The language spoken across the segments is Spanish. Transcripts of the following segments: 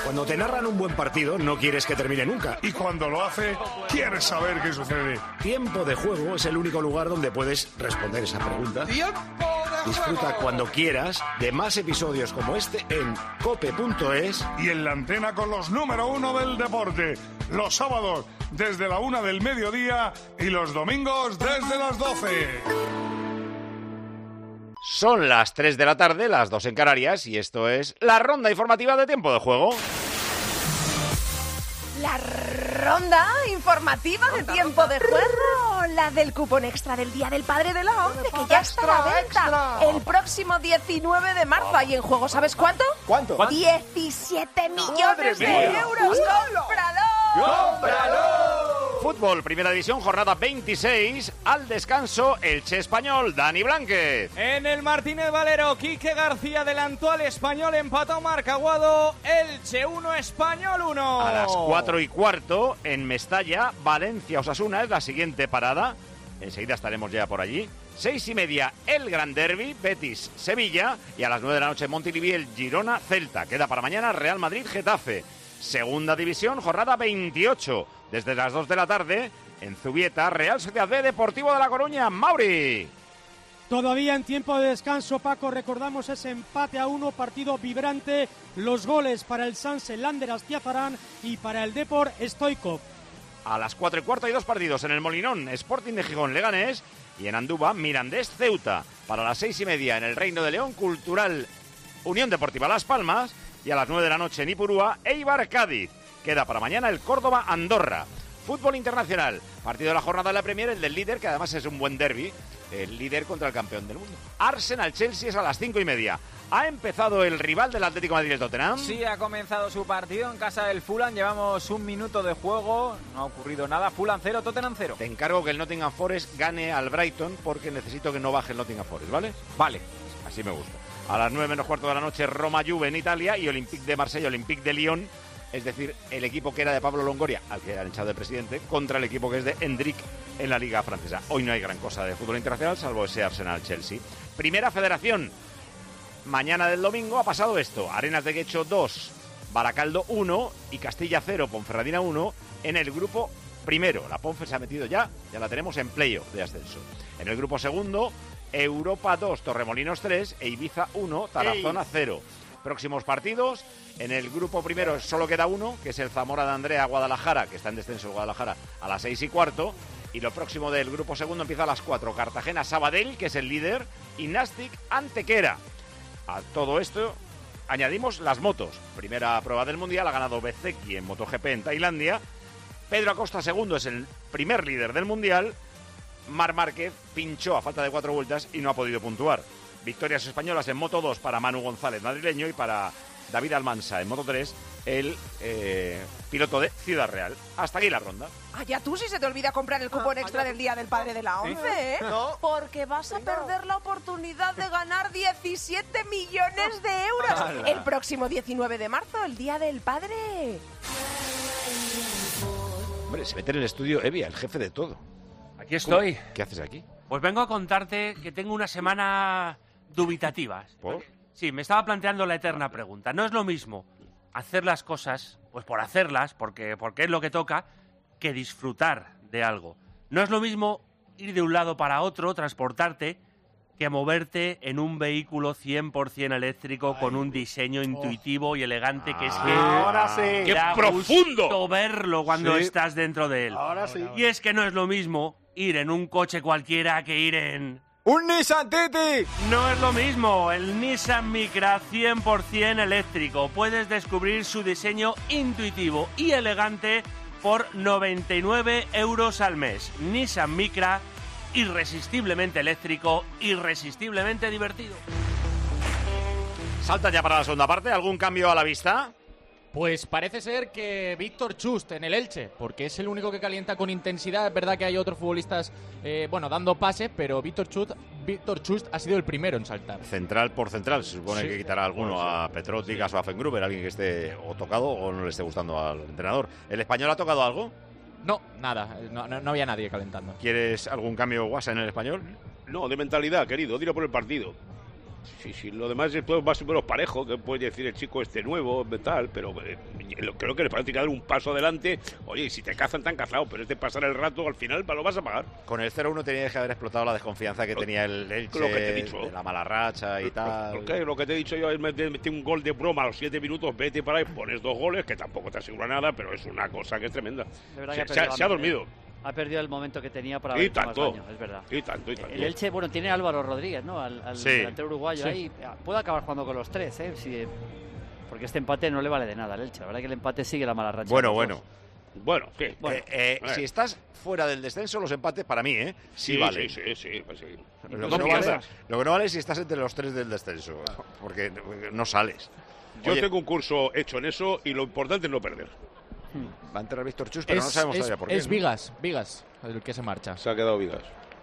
Cuando te narran un buen partido, no quieres que termine nunca. Y cuando lo hace, quieres saber qué sucede. Tiempo de Juego es el único lugar donde puedes responder esa pregunta. Disfruta cuando quieras de más episodios como este en cope.es y en la antena con los número 1 del deporte. Los sábados desde la 1 del mediodía y los domingos desde las 12. Son las 3 de la tarde, las 2 en Canarias, y esto es la ronda informativa de Tiempo de Juego. La ronda informativa de Tiempo de Juego, la del cupón extra del Día del Padre de la ONCE, que ya está a la venta el próximo 19 de marzo. Ahí en juego, ¿sabes cuánto? ¿Cuánto? 17 millones de euros. ¡Cómpralo! ¡Cómpralo! Fútbol, Primera División, jornada 26, al descanso, Elche Español, Dani Blánquez. En el Martínez Valero, Quique García adelantó al Español, empató Marc Aguado, Elche 1, Español 1. A las 4:15, en Mestalla, Valencia Osasuna es la siguiente parada. Enseguida estaremos ya por allí. 6:30, el Gran Derby, Betis Sevilla, y a las 9 de la noche, Montilivi, el Girona Celta. Queda para mañana Real Madrid Getafe. Segunda División, jornada 28. Desde las 2 de la tarde, en Zubieta, Real Sociedad B, Deportivo de La Coruña. Mauri. Todavía en tiempo de descanso, Paco, recordamos ese empate a 1, partido vibrante. Los goles para el Sanse, Lander Astiazarán, y para el Depor, Stoikov. A las 4:15 hay 2 partidos en el Molinón, Sporting de Gijón, Leganés, y en Andúba, Mirandés, Ceuta. Para las 6:30 en el Reino de León, Cultural Unión Deportiva Las Palmas, y a las 9 de la noche en Ipurúa, Eibar Cádiz. Queda para mañana el Córdoba Andorra. Fútbol internacional, partido de la jornada de la Premier, el del líder, que además es un buen derbi, el líder contra el campeón del mundo. Arsenal-Chelsea es a las 5:30. ¿Ha empezado el rival del Atlético de Madrid, el Tottenham? Sí, ha comenzado su partido en casa del Fulham. Llevamos un minuto de juego, no ha ocurrido nada. Fulham 0, Tottenham 0. Te encargo que el Nottingham Forest gane al Brighton, porque necesito que no baje el Nottingham Forest, ¿vale? Vale. Así me gusta. A las 9:15 de la noche, Roma-Juve en Italia, y Olympique de Marsella, Olympique de Lyon, es decir, el equipo que era de Pablo Longoria, al que han echado de presidente, contra el equipo que es de Hendrik en la Liga Francesa. Hoy no hay gran cosa de fútbol internacional, salvo ese Arsenal-Chelsea. Primera Federación. Mañana del domingo ha pasado esto. Arenas de Guecho 2, Baracaldo 1 y Castilla 0, Ponferradina 1 en el grupo primero. La Ponfe se ha metido ya la tenemos en playoff de ascenso. En el grupo segundo, Europa 2, Torremolinos 3 e Ibiza 1, Tarazona 0. Próximos partidos, en el grupo primero solo queda uno, que es el Zamora de Andrea Guadalajara, que está en descenso el Guadalajara, a las 6:15. Y lo próximo del grupo segundo empieza a las 4. Cartagena Sabadell, que es el líder, y Nastic Antequera. A todo esto añadimos las motos. Primera prueba del Mundial, ha ganado Bezeki en MotoGP en Tailandia. Pedro Acosta segundo, es el primer líder del Mundial. Marc Márquez pinchó a falta de 4 vueltas y no ha podido puntuar. Victorias españolas en Moto 2 para Manu González, madrileño, y para David Almansa en Moto 3, el piloto de Ciudad Real. Hasta aquí la ronda. Ya tú, si se te olvida comprar el cupón extra del Día del Padre de la ONCE, ¿eh? No. Porque vas a perder la oportunidad de ganar 17 millones de euros el próximo 19 de marzo, el Día del Padre. Hombre, se mete en el estudio Evia, el jefe de todo. Aquí estoy. ¿Qué haces aquí? Pues vengo a contarte que tengo una semana dubitativa. ¿Por? Sí, me estaba planteando la eterna pregunta. No es lo mismo hacer las cosas, pues por hacerlas, porque es lo que toca, que disfrutar de algo. No es lo mismo ir de un lado para otro, transportarte, que moverte en un vehículo 100% eléctrico con un diseño intuitivo y elegante, que es que ahora sí. ¡Qué profundo! Gusto verlo cuando estás dentro de él. Ahora sí. Y es que no es lo mismo ir en un coche cualquiera que ir en... ¡Un Nissan Titi! No es lo mismo, el Nissan Micra 100% eléctrico. Puedes descubrir su diseño intuitivo y elegante por 99 euros al mes. Nissan Micra, irresistiblemente eléctrico, irresistiblemente divertido. Salta ya para la segunda parte. ¿Algún cambio a la vista? Pues parece ser que Víctor Chust en el Elche, porque es el único que calienta con intensidad. Es verdad que hay otros futbolistas, dando pases, pero Víctor Chust ha sido el primero en saltar. Central por central, se supone que quitará alguno a Petrotic o a Fengruber, alguien que esté o tocado o no le esté gustando al entrenador. ¿El Español ha tocado algo? No, nada, no había nadie calentando. ¿Quieres algún cambio, Guasa, en el Español? No, de mentalidad, querido, tiro por el partido. Sí, lo demás es todo más o menos parejo, que puede decir el chico nuevo, tal, pero creo que le parece dar un paso adelante. Oye, si te cazan, te han cazado, pero pasar el rato, al final lo vas a pagar. Con el 0-1 tenía que haber explotado la desconfianza que tenía el Elche, lo que te he dicho. De la mala racha y tal. Lo que te he dicho yo es meter un gol de broma a los 7 minutos, vete para ahí, pones 2 goles, que tampoco te asegura nada, pero es una cosa que es tremenda. Se ha dormido. Ha perdido el momento que tenía para haber hecho más daño, es verdad. Y tanto. El Elche, bueno, tiene a Álvaro Rodríguez, ¿no? Al delantero uruguayo ahí. Puede acabar jugando con los 3, ¿eh? Porque este empate no le vale de nada al Elche. La verdad que el empate sigue la mala racha. Bueno, sí. Si estás fuera del descenso, los empates para mí, sí vale. Sí. Lo que no vale es si estás entre los 3 del descenso, porque no sales. Yo tengo un curso hecho en eso y lo importante es no perder. Va a entrar Víctor Chus, pero no sabemos todavía por qué. Es Vigas el que se marcha. Se ha quedado Vigas.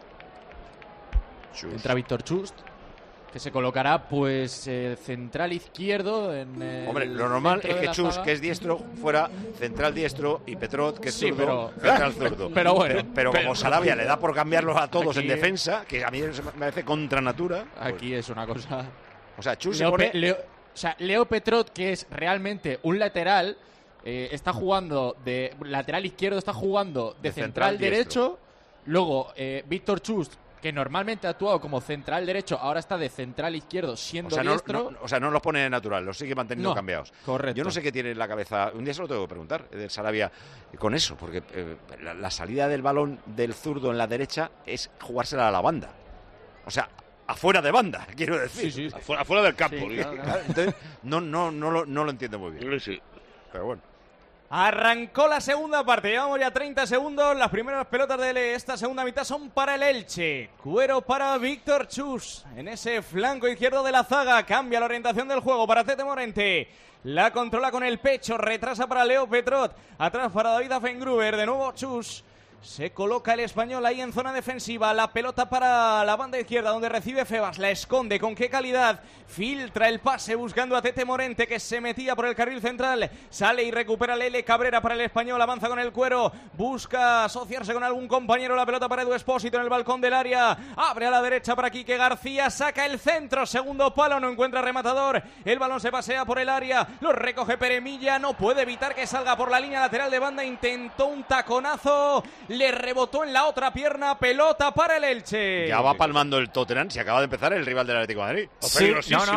Entra Víctor Chus, que se colocará pues central izquierdo en Hombre, lo normal es que Chus, que es diestro, fuera central diestro y Petrot, que es zurdo, central zurdo. Pero bueno. Pero como Sarabia le da por cambiarlos a todos en defensa, que a mí me parece contra natura. Aquí es una cosa... O sea, Chus se pone... Leo Petrot, que es realmente un lateral... está jugando de lateral izquierdo, está jugando de central derecho. Luego, Víctor Chust, que normalmente ha actuado como central derecho, ahora está de central izquierdo siendo diestro. No los pone natural, los sigue manteniendo cambiados. Correcto. Yo no sé qué tiene en la cabeza, un día se lo tengo que preguntar, del Sarabia con eso, porque la salida del balón del zurdo en la derecha es jugársela a la banda. O sea, afuera de banda, quiero decir. Sí. Afuera del campo. Sí, claro. Entonces, no lo entiendo muy bien. Sí. Pero bueno. Arrancó la segunda parte, llevamos ya 30 segundos. Las primeras pelotas de esta segunda mitad son para el Elche. Cuero para Víctor Chus en ese flanco izquierdo de la zaga. Cambia la orientación del juego para Tete Morente. La controla con el pecho, retrasa para Leo Petrot. Atrás para David Afengruber, de nuevo Chus. Se coloca el español ahí en zona defensiva. La pelota para la banda izquierda donde recibe Febas. La esconde. ¿Con qué calidad? Filtra el pase buscando a Tete Morente, que se metía por el carril central. Sale y recupera Lele Cabrera para el español. Avanza con el Cuero. Busca asociarse con algún compañero. La pelota para Edu Espósito en el balcón del área. Abre a la derecha para Quique García. Saca el centro. Segundo palo. No encuentra rematador. El balón se pasea por el área. Lo recoge Peremilla. No puede evitar que salga por la línea lateral de banda. Intentó un taconazo. Le rebotó en la otra pierna, pelota para el Elche. Ya va palmando el Tottenham, si acaba de empezar el rival del Atlético de Madrid. Sí,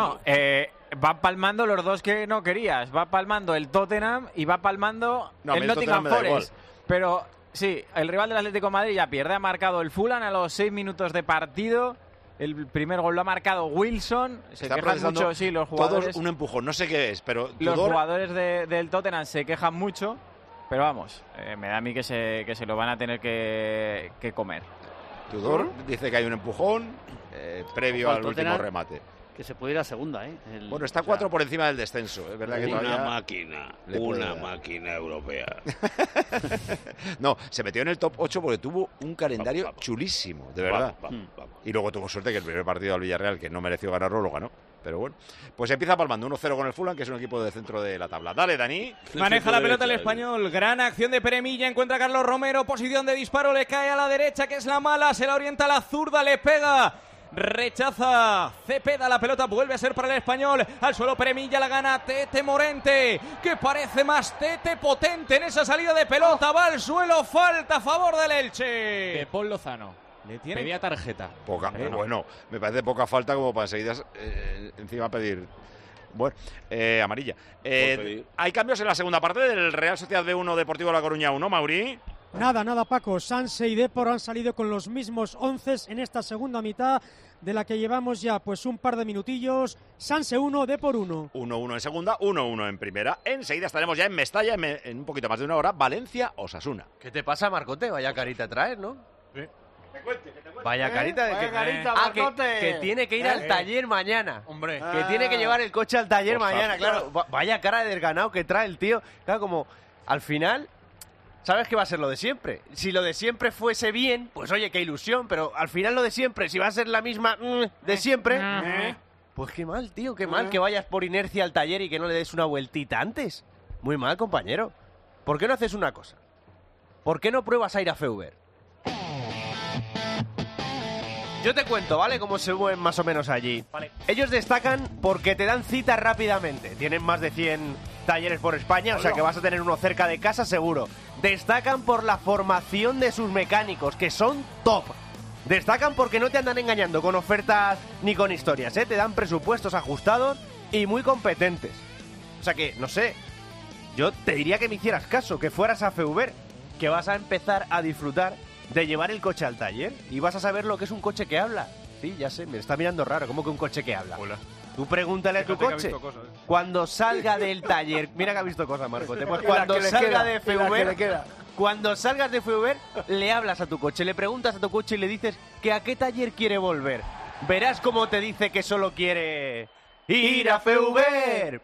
va palmando los dos que no querías. Va palmando el Tottenham y va palmando el Nottingham Forest. Pero sí, el rival del Atlético de Madrid ya pierde. Ha marcado el Fulham a los 6 minutos de partido. El primer gol lo ha marcado Wilson. Se quejan mucho, los jugadores. Todos un empujón, no sé qué es, pero los jugadores del Tottenham se quejan mucho. Pero vamos, me da a mí que se lo van a tener que comer. Tudor dice que hay un empujón previo al último remate. Que se puede ir a segunda, ¿eh? Bueno, está 4 por encima del descenso. Es verdad que todavía una máquina europea. No, se metió en el top 8 porque tuvo un calendario chulísimo, de verdad. Y luego tuvo suerte que el primer partido al Villarreal, que no mereció ganarlo, lo ganó. Pero bueno, pues empieza palmando 1-0 con el Fulham, que es un equipo de centro de la tabla. Dale, Dani. Maneja la pelota el español. Gran acción de Peremilla. Encuentra a Carlos Romero. Posición de disparo. Le cae a la derecha, que es la mala. Se la orienta a la zurda. Le pega. Rechaza Cepeda, la pelota vuelve a ser para el español. Al suelo Peremilla, la gana Tete Morente, que parece más Tete potente en esa salida de pelota. Va al suelo, falta a favor del Elche. De Paul Lozano. Pedía tarjeta. Poca, bueno, me parece poca falta como para enseguida encima pedir. Bueno, amarilla. Hay cambios en la segunda parte del Real Sociedad B1 Deportivo La Coruña 1, Mauri. Nada, Paco. Sanse y Depor han salido con los mismos 11 en esta segunda mitad, de la que llevamos ya pues un par de minutillos. Sanse 1, Depor 1. 1-1 en segunda, 1-1 en primera. Enseguida estaremos ya en Mestalla, en un poquito más de una hora. Valencia-Osasuna. ¿Qué te pasa, Marcote? Vaya carita traes, ¿no? Sí. Vaya carita de que tiene que ir al taller mañana. Hombre. Que tiene que llevar el coche al taller mañana, claro. Vaya cara de desganado que trae el tío. Claro, como al final, sabes que va a ser lo de siempre. Si lo de siempre fuese bien, pues oye, qué ilusión. Pero al final lo de siempre, si va a ser la misma de siempre, pues qué mal, tío, qué mal que vayas por inercia al taller y que no le des una vueltita antes. Muy mal, compañero. ¿Por qué no haces una cosa? ¿Por qué no pruebas a ir a Feuber? Yo te cuento, ¿vale? Cómo se mueven más o menos allí. Vale. Ellos destacan porque te dan cita rápidamente. Tienen más de 100 talleres por España, o sea que vas a tener uno cerca de casa seguro. Destacan por la formación de sus mecánicos, que son top. Destacan porque no te andan engañando con ofertas ni con historias, ¿eh? Te dan presupuestos ajustados y muy competentes. O sea que, no sé, yo te diría que me hicieras caso, que fueras a Feuber, que vas a empezar a disfrutar de llevar el coche al taller y vas a saber lo que es un coche que habla. Sí, ya sé, me está mirando raro, ¿cómo que un coche que habla? Hola. Tú pregúntale a tu coche. Cuando salga del taller, mira que ha visto cosas, Marco. Pues cuando salga de Feuber, cuando salgas de Feuber, le hablas a tu coche, le preguntas a tu coche y le dices que a qué taller quiere volver. Verás cómo te dice que solo quiere ir a Feuber.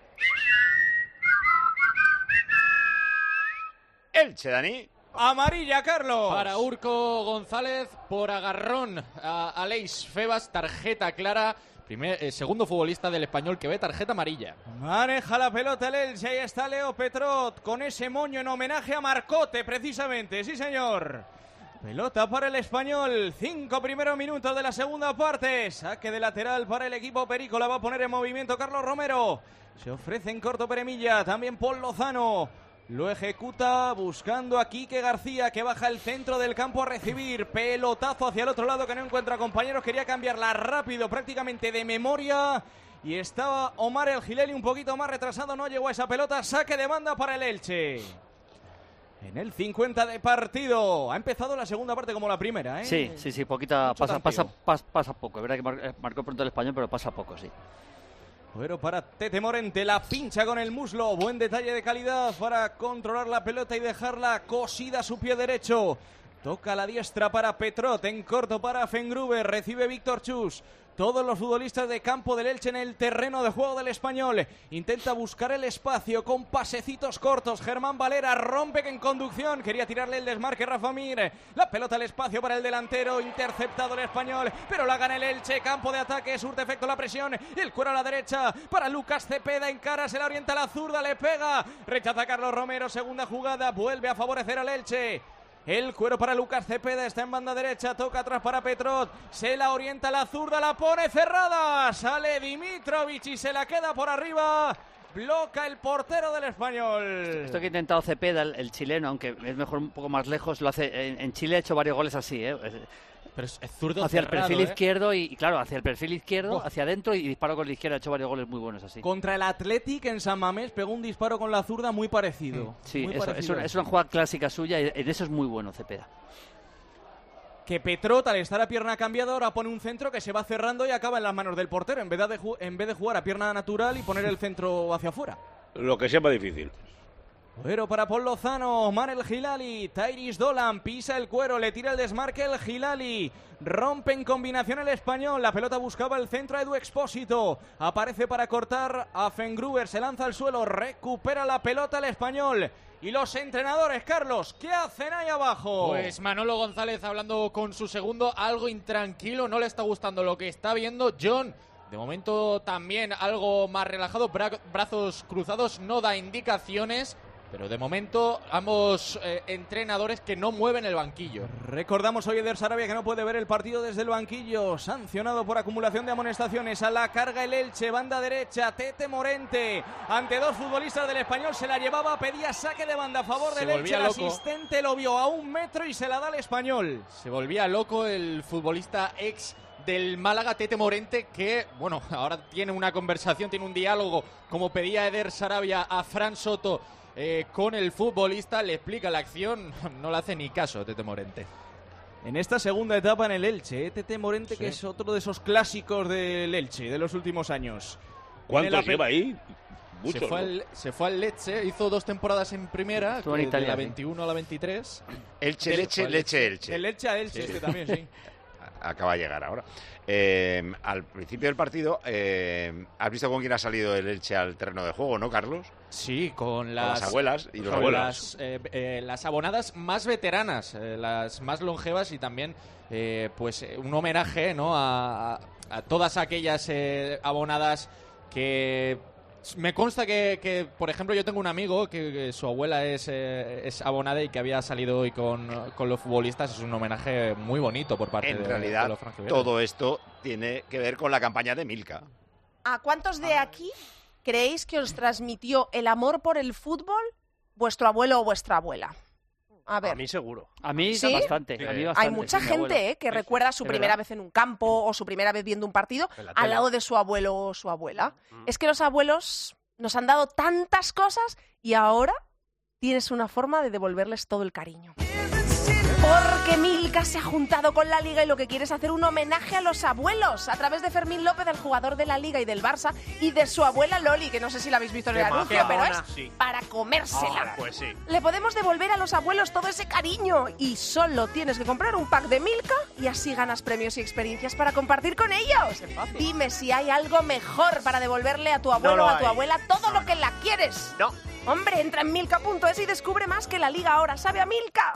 Elche, Dani. Amarilla, Carlos. Para Urco González por agarrón a Aleix Febas, tarjeta clara. Segundo futbolista del Español que ve tarjeta amarilla. Maneja la pelota el Elche, ahí está Leo Petrot con ese moño en homenaje a Marcote, precisamente, sí señor. Pelota para el Español, 5 primeros minutos de la segunda parte. Saque de lateral para el equipo Perico, la va a poner en movimiento Carlos Romero. Se ofrece en corto Peremilla, también Paul Lozano. Lo ejecuta buscando a Quique García, que baja el centro del campo a recibir. Pelotazo hacia el otro lado que no encuentra compañeros. Quería cambiarla rápido, prácticamente de memoria. Y estaba Omar El Gileli un poquito más retrasado. No llegó a esa pelota. Saque de banda para el Elche. En el 50 de partido. Ha empezado la segunda parte como la primera, ¿eh? Sí, poquita. Pasa poco. Es verdad que marcó pronto el Español, pero pasa poco, sí. Pero para Tete Morente, la pincha con el muslo. Buen detalle de calidad para controlar la pelota y dejarla cosida a su pie derecho. Toca la diestra para Petrot, en corto para Fengruber, recibe Víctor Chus. Todos los futbolistas de campo del Elche en el terreno de juego del Español. Intenta buscar el espacio con pasecitos cortos. Germán Valera rompe en conducción. Quería tirarle el desmarque Rafa Mir. La pelota al espacio para el delantero. Interceptado el Español, pero la gana el Elche. Campo de ataque, surte efecto la presión. El cuero a la derecha para Lucas Cepeda. Encara, se la orienta a la zurda, le pega. Rechaza Carlos Romero, segunda jugada. Vuelve a favorecer al Elche. El cuero para Lucas Cepeda, está en banda derecha, toca atrás para Petrot, se la orienta a la zurda, la pone cerrada, sale Dimitrovic y se la queda por arriba, bloca el portero del Español. Esto que ha intentado Cepeda, el chileno, aunque es mejor un poco más lejos, lo hace. En Chile ha hecho varios goles así, Pero es zurdo hacia cerrado, el perfil izquierdo y claro, hacia el perfil izquierdo, hacia adentro y disparo con la izquierda. Ha hecho varios goles muy buenos así. Contra el Athletic en San Mamés pegó un disparo con la zurda muy parecido. Sí, muy es una jugada clásica suya y en eso es muy bueno Cepeda. Que Petrot, al estar a pierna cambiada, ahora pone un centro que se va cerrando y acaba en las manos del portero en vez de jugar a pierna natural y poner el centro hacia afuera. Lo que sea más difícil. Cuero para Paul Lozano, Omar El Gilali, Tairis Dolan, pisa el cuero, le tira el desmarque El Gilali, rompe en combinación el Español, la pelota buscaba el centro a Edu Expósito, aparece para cortar a Fengruber, se lanza al suelo, recupera la pelota el Español. Y los entrenadores, Carlos, ¿qué hacen ahí abajo? Pues Manolo González hablando con su segundo, algo intranquilo, no le está gustando lo que está viendo. John, de momento también algo más relajado, brazos cruzados, no da indicaciones. Pero de momento ambos entrenadores que no mueven el banquillo. Recordamos hoy Eder Sarabia que no puede ver el partido desde el banquillo. Sancionado por acumulación de amonestaciones. A la carga el Elche, banda derecha, Tete Morente. Ante dos futbolistas del Español se la llevaba, pedía saque de banda a favor del Elche. El asistente lo vio a 1 metro y se la da al Español. Se volvía loco el futbolista ex del Málaga, Tete Morente, que, bueno, ahora tiene una conversación, tiene un diálogo, como pedía Eder Sarabia a Fran Soto. Con el futbolista, le explica la acción, no le hace ni caso Tete Morente. En esta segunda etapa en el Elche, Tete Morente, sí, que es otro de esos clásicos del Elche de los últimos años. ¿Cuántos lleva ahí? Muchos, se fue al Lecce, hizo 2 temporadas en primera, en Italia, de la 21 a la Elche. ¿sí? El Elche a Elche, sí, también, sí. Acaba de llegar ahora. Al principio del partido, ¿has visto con quién ha salido el Elche al terreno de juego, no, Carlos? Sí, con las abuelas y los abuelos. Las abonadas más veteranas, las más longevas y también pues un homenaje, ¿no?, a todas aquellas abonadas que Me consta que, por ejemplo, yo tengo un amigo que su abuela es abonada y que había salido hoy con los futbolistas. Es un homenaje muy bonito por parte de realidad, los franceses. Todo esto tiene que ver con la campaña de Milka. ¿A cuántos de aquí creéis que os transmitió el amor por el fútbol vuestro abuelo o vuestra abuela? A ver. A mí seguro. A mí ¿Sí? bastante. A mí bastante. Hay mucha gente que recuerda su primera vez en un campo o su primera vez viendo un partido al lado de su abuelo o su abuela. Es que los abuelos nos han dado tantas cosas y ahora tienes una forma de devolverles todo el cariño. Porque Milka se ha juntado con la Liga y lo que quiere es hacer un homenaje a los abuelos a través de Fermín López, el jugador de la Liga y del Barça, y de su abuela Loli, que no sé si la habéis visto en el anuncio, pero es para comérsela. Pues sí. Le podemos devolver a los abuelos todo ese cariño y solo tienes que comprar un pack de Milka y así ganas premios y experiencias para compartir con ellos. Dime si hay algo mejor para devolverle a tu abuelo o a tu abuela todo lo que la quieres. No. Hombre, entra en milka.es y descubre más, que la Liga ahora sabe a Milka.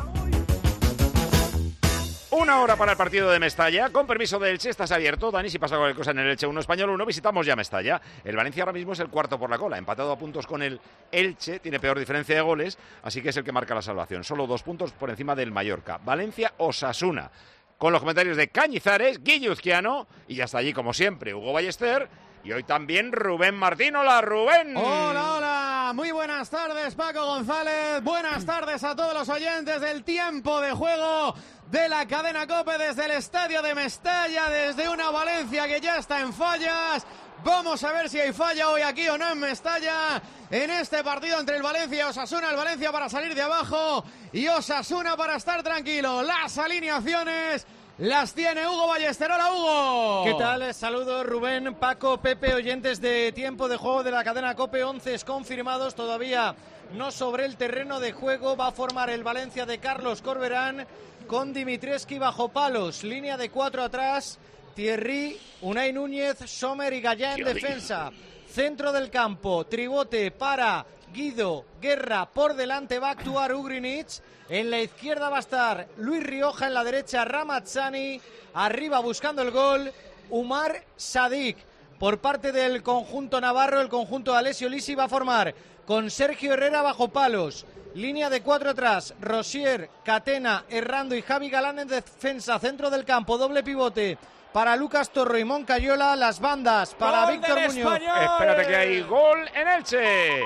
1 hora para el partido de Mestalla. Con permiso de Elche, estás abierto. Dani, si pasa cualquier cosa en el Elche 1 Español 1, visitamos ya Mestalla. El Valencia ahora mismo es el cuarto por la cola, empatado a puntos con el Elche, tiene peor diferencia de goles, así que es el que marca la salvación. Solo 2 puntos por encima del Mallorca. Valencia-Osasuna. Con los comentarios de Cañizares, Guilluzquiano, y ya está allí como siempre Hugo Ballester. Y hoy también Rubén Martín. Hola, Rubén. Hola, hola. Muy buenas tardes, Paco González. Buenas tardes a todos los oyentes del tiempo de juego de la cadena COPE desde el estadio de Mestalla, desde una Valencia que ya está en fallas. Vamos a ver si hay falla hoy aquí o no en Mestalla, en este partido entre el Valencia y Osasuna. El Valencia para salir de abajo y Osasuna para estar tranquilo. Las alineaciones las tiene Hugo Ballester. Hola, Hugo. ¿Qué tal? Saludos, Rubén, Paco, Pepe, oyentes de tiempo de juego de la cadena COPE. 11 confirmados, todavía no sobre el terreno de juego. Va a formar el Valencia de Carlos Corberán con Dimitrescu bajo palos. Línea de 4 atrás, Thierry, Unai Núñez, Sommer y Gallá en defensa. Centro del campo, tribote para Guido, Guerra, por delante va a actuar Ugrinic. En la izquierda va a estar Luis Rioja, en la derecha Ramazzani, arriba buscando el gol Umar Sadik. Por parte del conjunto navarro, el conjunto de Alessio Lisi va a formar con Sergio Herrera bajo palos. Línea de 4 atrás, Rosier, Catena, Errando y Javi Galán en defensa. Centro del campo, doble pivote para Lucas Torro y Moncayola. Las bandas para Víctor Muñoz. Espérate que hay gol en Elche.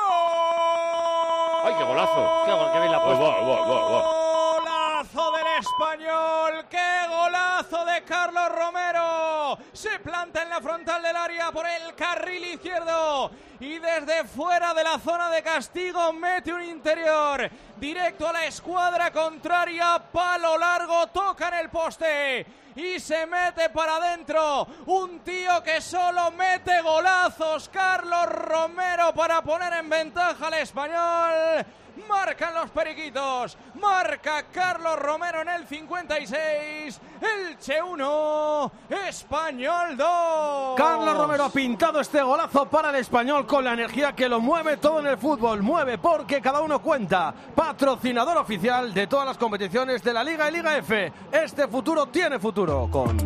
¡Ay, qué golazo! ¡Qué bien la ha puesto! ¡Golazo del Español! ¡Qué golazo de Carlos Romero! Se planta en la frontal del área por el carril izquierdo y desde fuera de la zona de castigo mete un interior directo a la escuadra contraria. Palo largo, toca en el poste y se mete para adentro. Un tío que solo mete golazos, Carlos Romero, para poner en ventaja al Español. Marcan los periquitos, marca Carlos Romero en el 56, Elche 1, Español 2. Carlos Romero ha pintado este golazo para el Español con la energía que lo mueve todo en el fútbol. Mueve porque cada uno cuenta. Patrocinador oficial de todas las competiciones de la Liga y Liga F. Este futuro tiene futuro con...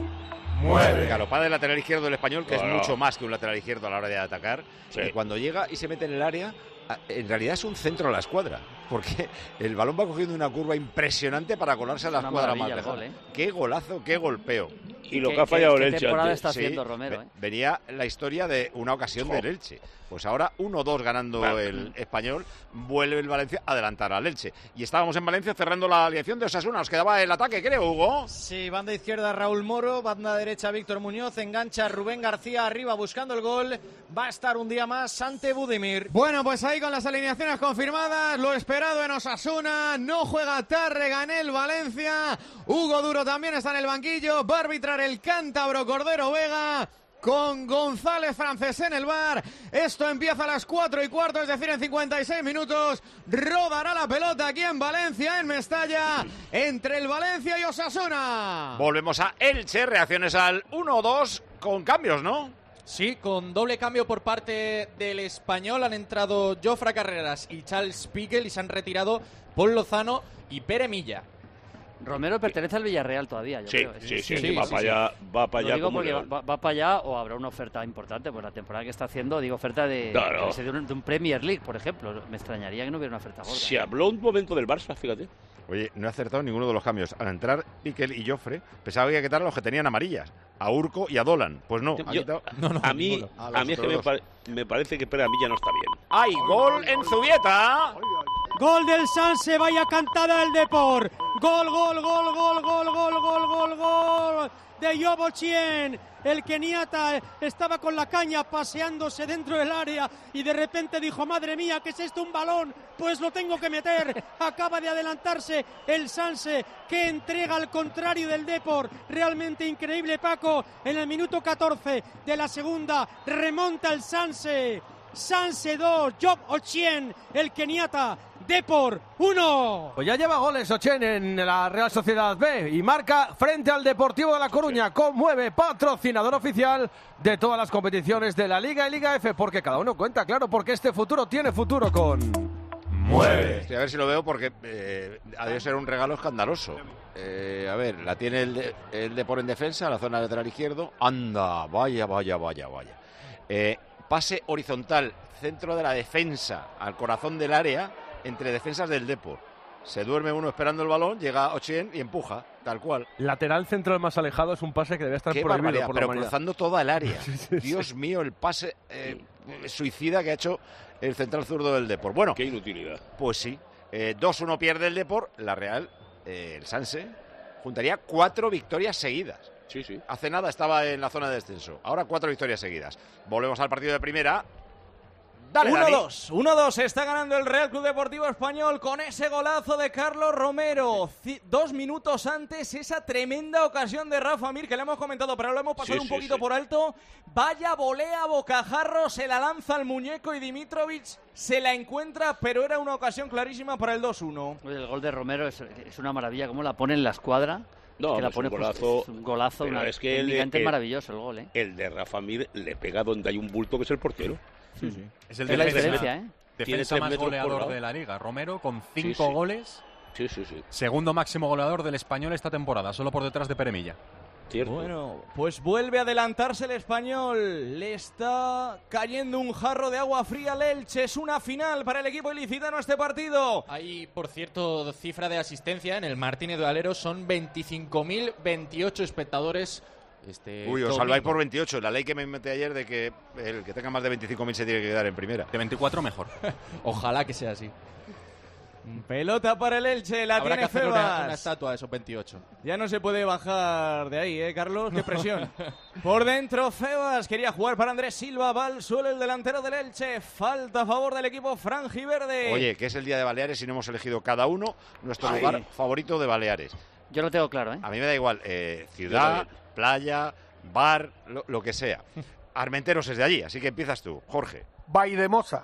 Mueve. Galopada del lateral izquierdo del Español, que es mucho más que un lateral izquierdo a la hora de atacar. Sí. Y cuando llega y se mete en el área, en realidad es un centro a la escuadra, porque el balón va cogiendo una curva impresionante para colarse a la escuadra más lejos. Qué golazo, qué golpeo. Y lo que ha fallado el Elche. ¿Qué temporada está haciendo Romero? Venía la historia de una ocasión del Elche. Pues ahora 1-2 ganando el Español, vuelve el Valencia a adelantar al Elche. Y estábamos en Valencia cerrando la alineación de Osasuna. Nos quedaba el ataque, creo, Hugo. Sí, banda izquierda Raúl Moro, banda derecha Víctor Muñoz, engancha Rubén García arriba buscando el gol. Va a estar un día más ante Budimir. Bueno, pues ahí con las alineaciones confirmadas, lo esperado en Osasuna. No juega Tárrega en el Valencia. Hugo Duro también está en el banquillo. Va a arbitrar el cántabro Cordero Vega, con González Francés en el bar. Esto empieza a las 4:15, es decir, en 56 minutos. Rodará la pelota aquí en Valencia, en Mestalla, entre el Valencia y Osasuna. Volvemos a Elche, reacciones al 1-2 con cambios, ¿no? Sí, con doble cambio por parte del Español. Han entrado Jofre Carreras y Charles Piquel y se han retirado Paul Lozano y Pere Milla. Romero pertenece al Villarreal todavía, yo creo. Sí, va para allá. Digo porque va para allá o habrá una oferta importante, pues la temporada que está haciendo, digo, oferta de un Premier League, por ejemplo. Me extrañaría que no hubiera una oferta gorda. Se habló un momento del Barça, fíjate. Oye, no he acertado ninguno de los cambios. Al entrar Mikel y Joffre, pensaba que iba a quitar a los que tenían amarillas, a Urco y a Dolan. Pues no. A mí es que me parece que Pere Milla no está bien. ¡Ay, gol en Zubieta! Gol del Sanse, vaya cantada del Depor. Gol de Yobo Chien. El keniata estaba con la caña paseándose dentro del área y de repente dijo, madre mía, ¿qué es esto, un balón? Pues lo tengo que meter. Acaba de adelantarse el Sanse, que entrega al contrario del Depor. Realmente increíble, Paco. En el minuto 14 de la segunda remonta el Sanse. Sanse 2, Job Ochien, el keniata. Depor 1. Pues ya lleva goles Ochien en la Real Sociedad B y marca frente al Deportivo de La Coruña, con 9, patrocinador oficial de todas las competiciones de la Liga y Liga F, porque cada uno cuenta, claro, porque este futuro tiene futuro con... Mueve. Estoy a ver si lo veo porque ha de ser un regalo escandaloso. A ver, la tiene el Depor en defensa, la zona lateral izquierdo. Anda, vaya. Pase horizontal, centro de la defensa, al corazón del área, entre defensas del Depor. Se duerme uno esperando el balón, llega Ochien y empuja, tal cual. Lateral central más alejado es un pase que debe estar prohibido por la pero humanidad. cruzando toda el área. Sí. Dios mío, el pase suicida que ha hecho el central zurdo del Depor. Bueno, qué inutilidad. Pues sí, 2-1 pierde el Depor, la Real, el Sanse, juntaría 4 victorias seguidas. Sí. Hace nada estaba en la zona de descenso. Ahora 4 victorias seguidas. Volvemos al partido de primera. Dale, 1-2 está ganando el Real Club Deportivo Español con ese golazo de Carlos Romero. 2 minutos antes, esa tremenda ocasión de Rafa Mir, que le hemos comentado, pero lo hemos pasado un poquito por alto. Vaya volea, bocajarro, se la lanza al muñeco y Dimitrovic se la encuentra, pero era una ocasión clarísima para el 2-1. El gol de Romero es una maravilla, cómo la pone en la escuadra. No, que la es pone, un golazo. Es un golazo, es que es maravilloso el gol, ¿eh? El de Rafa Mir le pega donde hay un bulto, que es el portero. Sí. Es el la diferencia, ¿eh? Defensa más goleador de la Liga. Romero con 5 goles. Sí. Segundo máximo goleador del Español esta temporada, solo por detrás de Pere Milla. Cierto. Bueno, pues vuelve a adelantarse el Español. Le está cayendo un jarro de agua fría al Elche. Es una final para el equipo ilicitano este partido. Hay, por cierto, cifra de asistencia en el Martínez de Valero. Son 25.028 espectadores. Os salváis por 28. La ley que me inventé ayer de que el que tenga más de 25.000 se tiene que quedar en primera. De 24 mejor. Ojalá que sea así. Pelota para el Elche, la Habrá tiene que hacer Febas. una estatua de esos 28. Ya no se puede bajar de ahí, Carlos, qué presión. Por dentro Febas, quería jugar para Andrés Silva, va al suelo el delantero del Elche. Falta a favor del equipo franjiverde. Oye, que es el día de Baleares y no hemos elegido cada uno nuestro lugar favorito de Baleares. Yo lo tengo claro, ¿eh? A mí me da igual, ciudad, playa, bar, lo que sea. Armenteros es de allí, así que empiezas tú, Jorge. Valldemosa.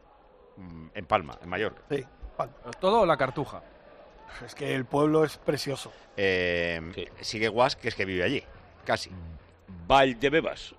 En Palma, en Mallorca. Sí. Todo la Cartuja. Es que el pueblo es precioso. Sigue Guas, que es que vive allí, casi. Valdebebas.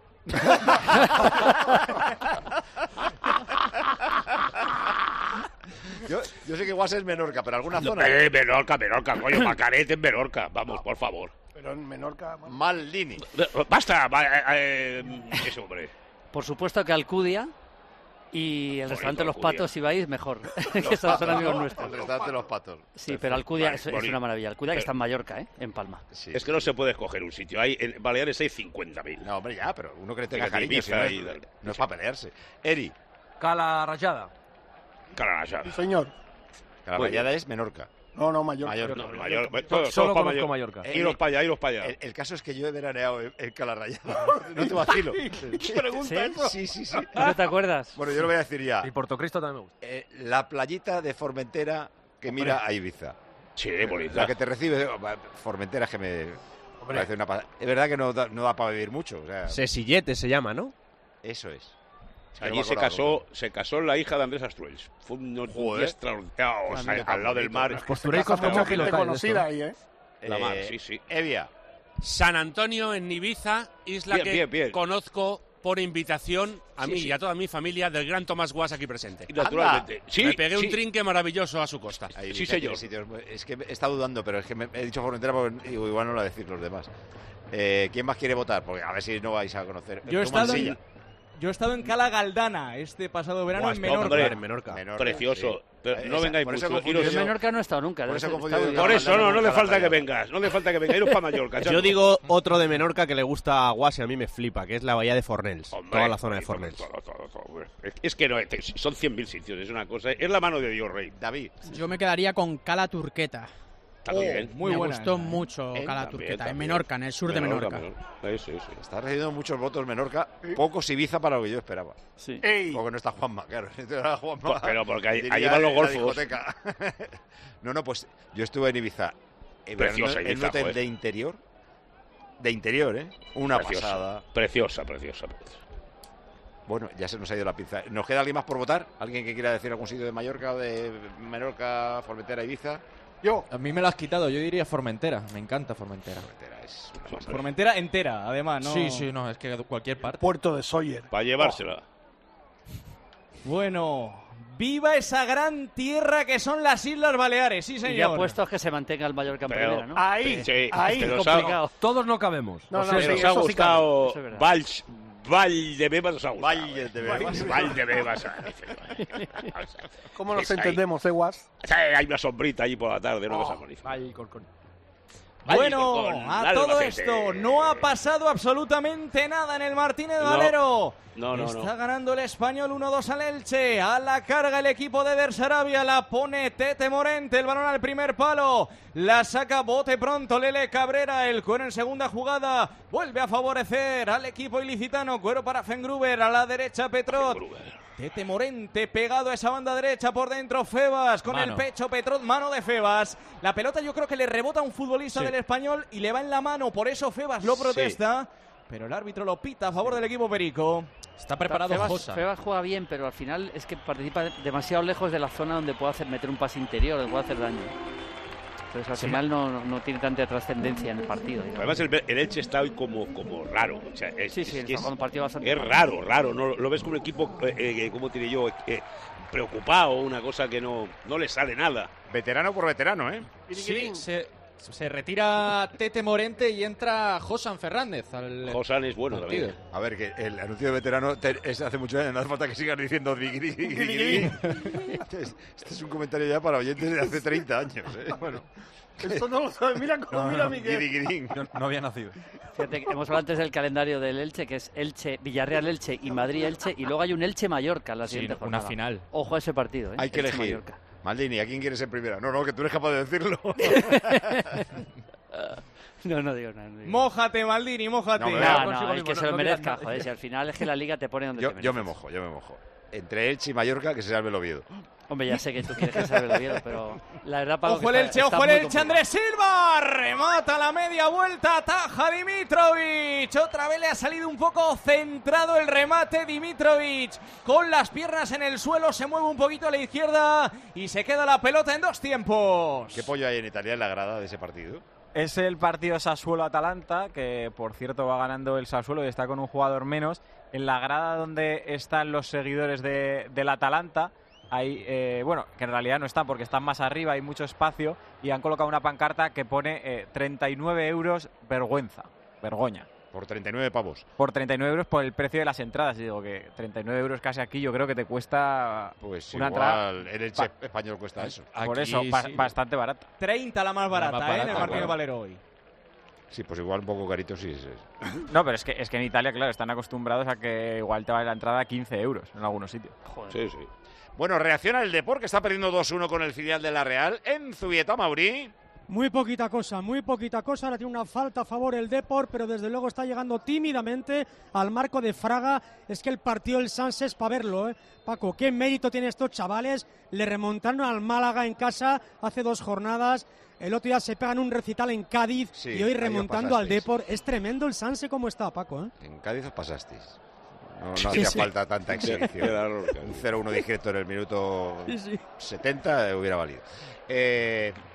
Yo sé que Guas es Menorca, pero alguna zona. Menorca, coño, Macarete en Menorca. Vamos, por favor. Pero en Menorca. Bueno. Maldini. Basta, ese hombre. Por supuesto que Alcudia. Y el restaurante Los Patos, si vais, mejor. Que son amigos nuestros. El restaurante Los Patos. Sí, pero Alcudia es una maravilla. Alcudia que está en Mallorca, en Palma. Sí. Es que no se puede escoger un sitio. En Baleares hay 50.000. No, hombre, ya, pero uno que le tenga cariño. No es para pelearse. Eri. Cala Rayada. Sí, señor. Cala Rayada es Menorca. No, Mallorca. Solo conozco Mallorca. Iros para allá. El caso es que yo he veraneado en Cala Rayada. No te vacilo. ¿Qué pregunta eso? Sí. ¿No te acuerdas? Bueno, yo lo voy a decir ya. Y Portocristo también me gusta. La playita de Formentera que mira a Ibiza. Sí, bonita. La que te recibe. Formentera es que me parece una pasada. Es verdad que no da para vivir mucho. O sea, Sesillete se llama, ¿no? Eso es. Allí se casó la hija de Andrés Astruels. Fue un día extraordinario, al lado del mar. Postureicos con mucha gente conocida ahí, ¿eh? La mar, sí. Evia. San Antonio en Ibiza, isla que conozco por invitación a mí sí. y a toda mi familia del gran Tomás Guas aquí presente. Naturalmente. Sí, me pegué sí. un trinque maravilloso a su costa. Sí, señor. Es que he estado dudando, pero es que he dicho Formentera porque igual no lo voy a decir los demás. ¿Quién más quiere votar? Porque a ver si no vais a conocer. Yo he estado en Cala Galdana este pasado verano en Menorca. Precioso. Sí. Pero no vengáis mucho. En Menorca no he estado nunca. Por eso no le falta que vengas. No le falta que vengas. Iros para Mallorca. Yo digo otro de Menorca que le gusta a Guas y a mí me flipa, que es la bahía de Fornells. Hombre, toda la zona de Fornells. Todo. Es que no, son 100.000 sitios. Es una cosa. Es la mano de Dios, Rey. David. Yo me quedaría con Cala Turqueta. Muy buena. Me gustó mucho Cala Turqueta, en Menorca, en el sur de Menorca. Sí. Está recibiendo muchos votos Menorca, pocos Ibiza para lo que yo esperaba. Sí. Porque no está Juanma, claro. Juanma, pero porque ahí van los golfos. No, pues yo estuve en Ibiza. Preciosa en Ibiza, un hotel joder. de interior. De interior, ¿eh? Una Preciosa, pasada. Preciosa. Bueno, ya se nos ha ido la pinza. ¿Nos queda alguien más por votar? ¿Alguien que quiera decir algún sitio de Mallorca o de Menorca, Formentera, Ibiza? Yo. A mí me lo has quitado, yo diría Formentera. Me encanta Formentera. Formentera entera, además, ¿no? Sí, no, es que cualquier parte. Puerto de Sóller. Para llevársela. Bueno, viva esa gran tierra que son las Islas Baleares, sí, señor. Y ya puestos que se mantenga el Mallorca en primera, ¿no? Ahí, Sí, ahí. pero complicado. Todos no cabemos. No, Pero os ha gustado Valdebebas, os ha gustado. Valdebebas. ¿Cómo nos entendemos, Guas? Hay una sombrita allí por la tarde, una cosa bonita. Bueno, a todo esto no ha pasado absolutamente nada en el Martínez Valero. No. Está ganando el Español 1-2 al Elche. A la carga el equipo de Bersarabia. La pone Tete Morente. El balón al primer palo. La saca bote pronto Lele Cabrera. El Cuero en segunda jugada. Vuelve a favorecer al equipo ilicitano. Cuero para Fengruber. A la derecha Petrot. Tete Morente pegado a esa banda derecha, por dentro Febas con el pecho Petrot, mano de Febas. La pelota yo creo que le rebota a un futbolista del Español y le va en la mano, por eso Febas lo protesta, pero el árbitro lo pita a favor del equipo perico. Está preparado Josa. Febas juega bien, pero al final es que participa demasiado lejos de la zona donde puede meter un pase interior, donde puede hacer daño. Entonces al final no tiene tanta trascendencia en el partido. Además el Elche está hoy como raro. O sea, un partido bastante es raro. No lo ves como un equipo, como diré yo, preocupado, una cosa que no le sale nada. Veterano por veterano, ¿eh? Sí, se retira Tete Morente y entra Josan Fernández. Josan es bueno partido. también. A ver, que el anuncio de veterano es hace mucho años, no hace falta que sigan diciendo digiri. Este es un comentario ya para oyentes de hace 30 años, ¿eh? Bueno. Esto no lo sabe, mira cómo mira Miguel. No había nacido. Fíjate, hemos hablado antes del calendario del Elche, que es Elche, Villarreal Elche y Madrid Elche, y luego hay un Elche Mallorca la siguiente jornada. Una final. Ojo a ese partido, ¿eh? Hay que Elche elegir. Mallorca. Maldini, ¿a quién quieres ser primera? No, que tú eres capaz de decirlo. No digo nada. Mójate, Maldini, mójate. No, es que se lo merezca, joder. Si al final es que la Liga te pone donde te mereces. Yo me mojo. Entre Elche y Mallorca, que se salve el Oviedo. Hombre, ya sé que tú quieres que salve el Oviedo, pero la verdad, Paco, ojo el Elche, Andrés Silva. Remata la media vuelta, ataja Dimitrovic. Otra vez le ha salido un poco centrado el remate Dimitrovic. Con las piernas en el suelo, se mueve un poquito a la izquierda y se queda la pelota en dos tiempos. ¿Qué pollo hay en Italia en la grada de ese partido? Es el partido Sassuolo-Atalanta, que por cierto va ganando el Sassuolo y está con un jugador menos. En la grada donde están los seguidores del Atalanta, hay, que en realidad no están porque están más arriba, hay mucho espacio y han colocado una pancarta que pone 39 euros vergoña. Por 39 pavos. Por 39 euros por el precio de las entradas. Y digo que 39 euros casi aquí yo creo que te cuesta pues una entrada. entrada. El Elche español cuesta eso. Por eso, bastante barata. 30 la más barata, en el Martínez Valero hoy. Sí, pues igual un poco carito sí es. No, pero es que en Italia, claro, están acostumbrados a que igual te vale la entrada 15 euros en algunos sitios. Joder. Sí. Bueno, reacciona el Depor, que está perdiendo 2-1 con el filial de la Real en Zubieta, Mauri. Muy poquita cosa. Ahora tiene una falta a favor el Depor, pero desde luego está llegando tímidamente al marco de Fraga. Es que el partido del Sanse es para verlo, ¿eh? Paco, qué mérito tienen estos chavales. Le remontaron al Málaga en casa hace 2 jornadas. El otro día se pegan un recital en Cádiz y hoy remontando al Depor. Es tremendo el Sanse como está, Paco, ¿eh? En Cádiz os pasasteis. No hacía falta tanta exigencia. Un 0-1 discreto en el minuto 70 hubiera valido.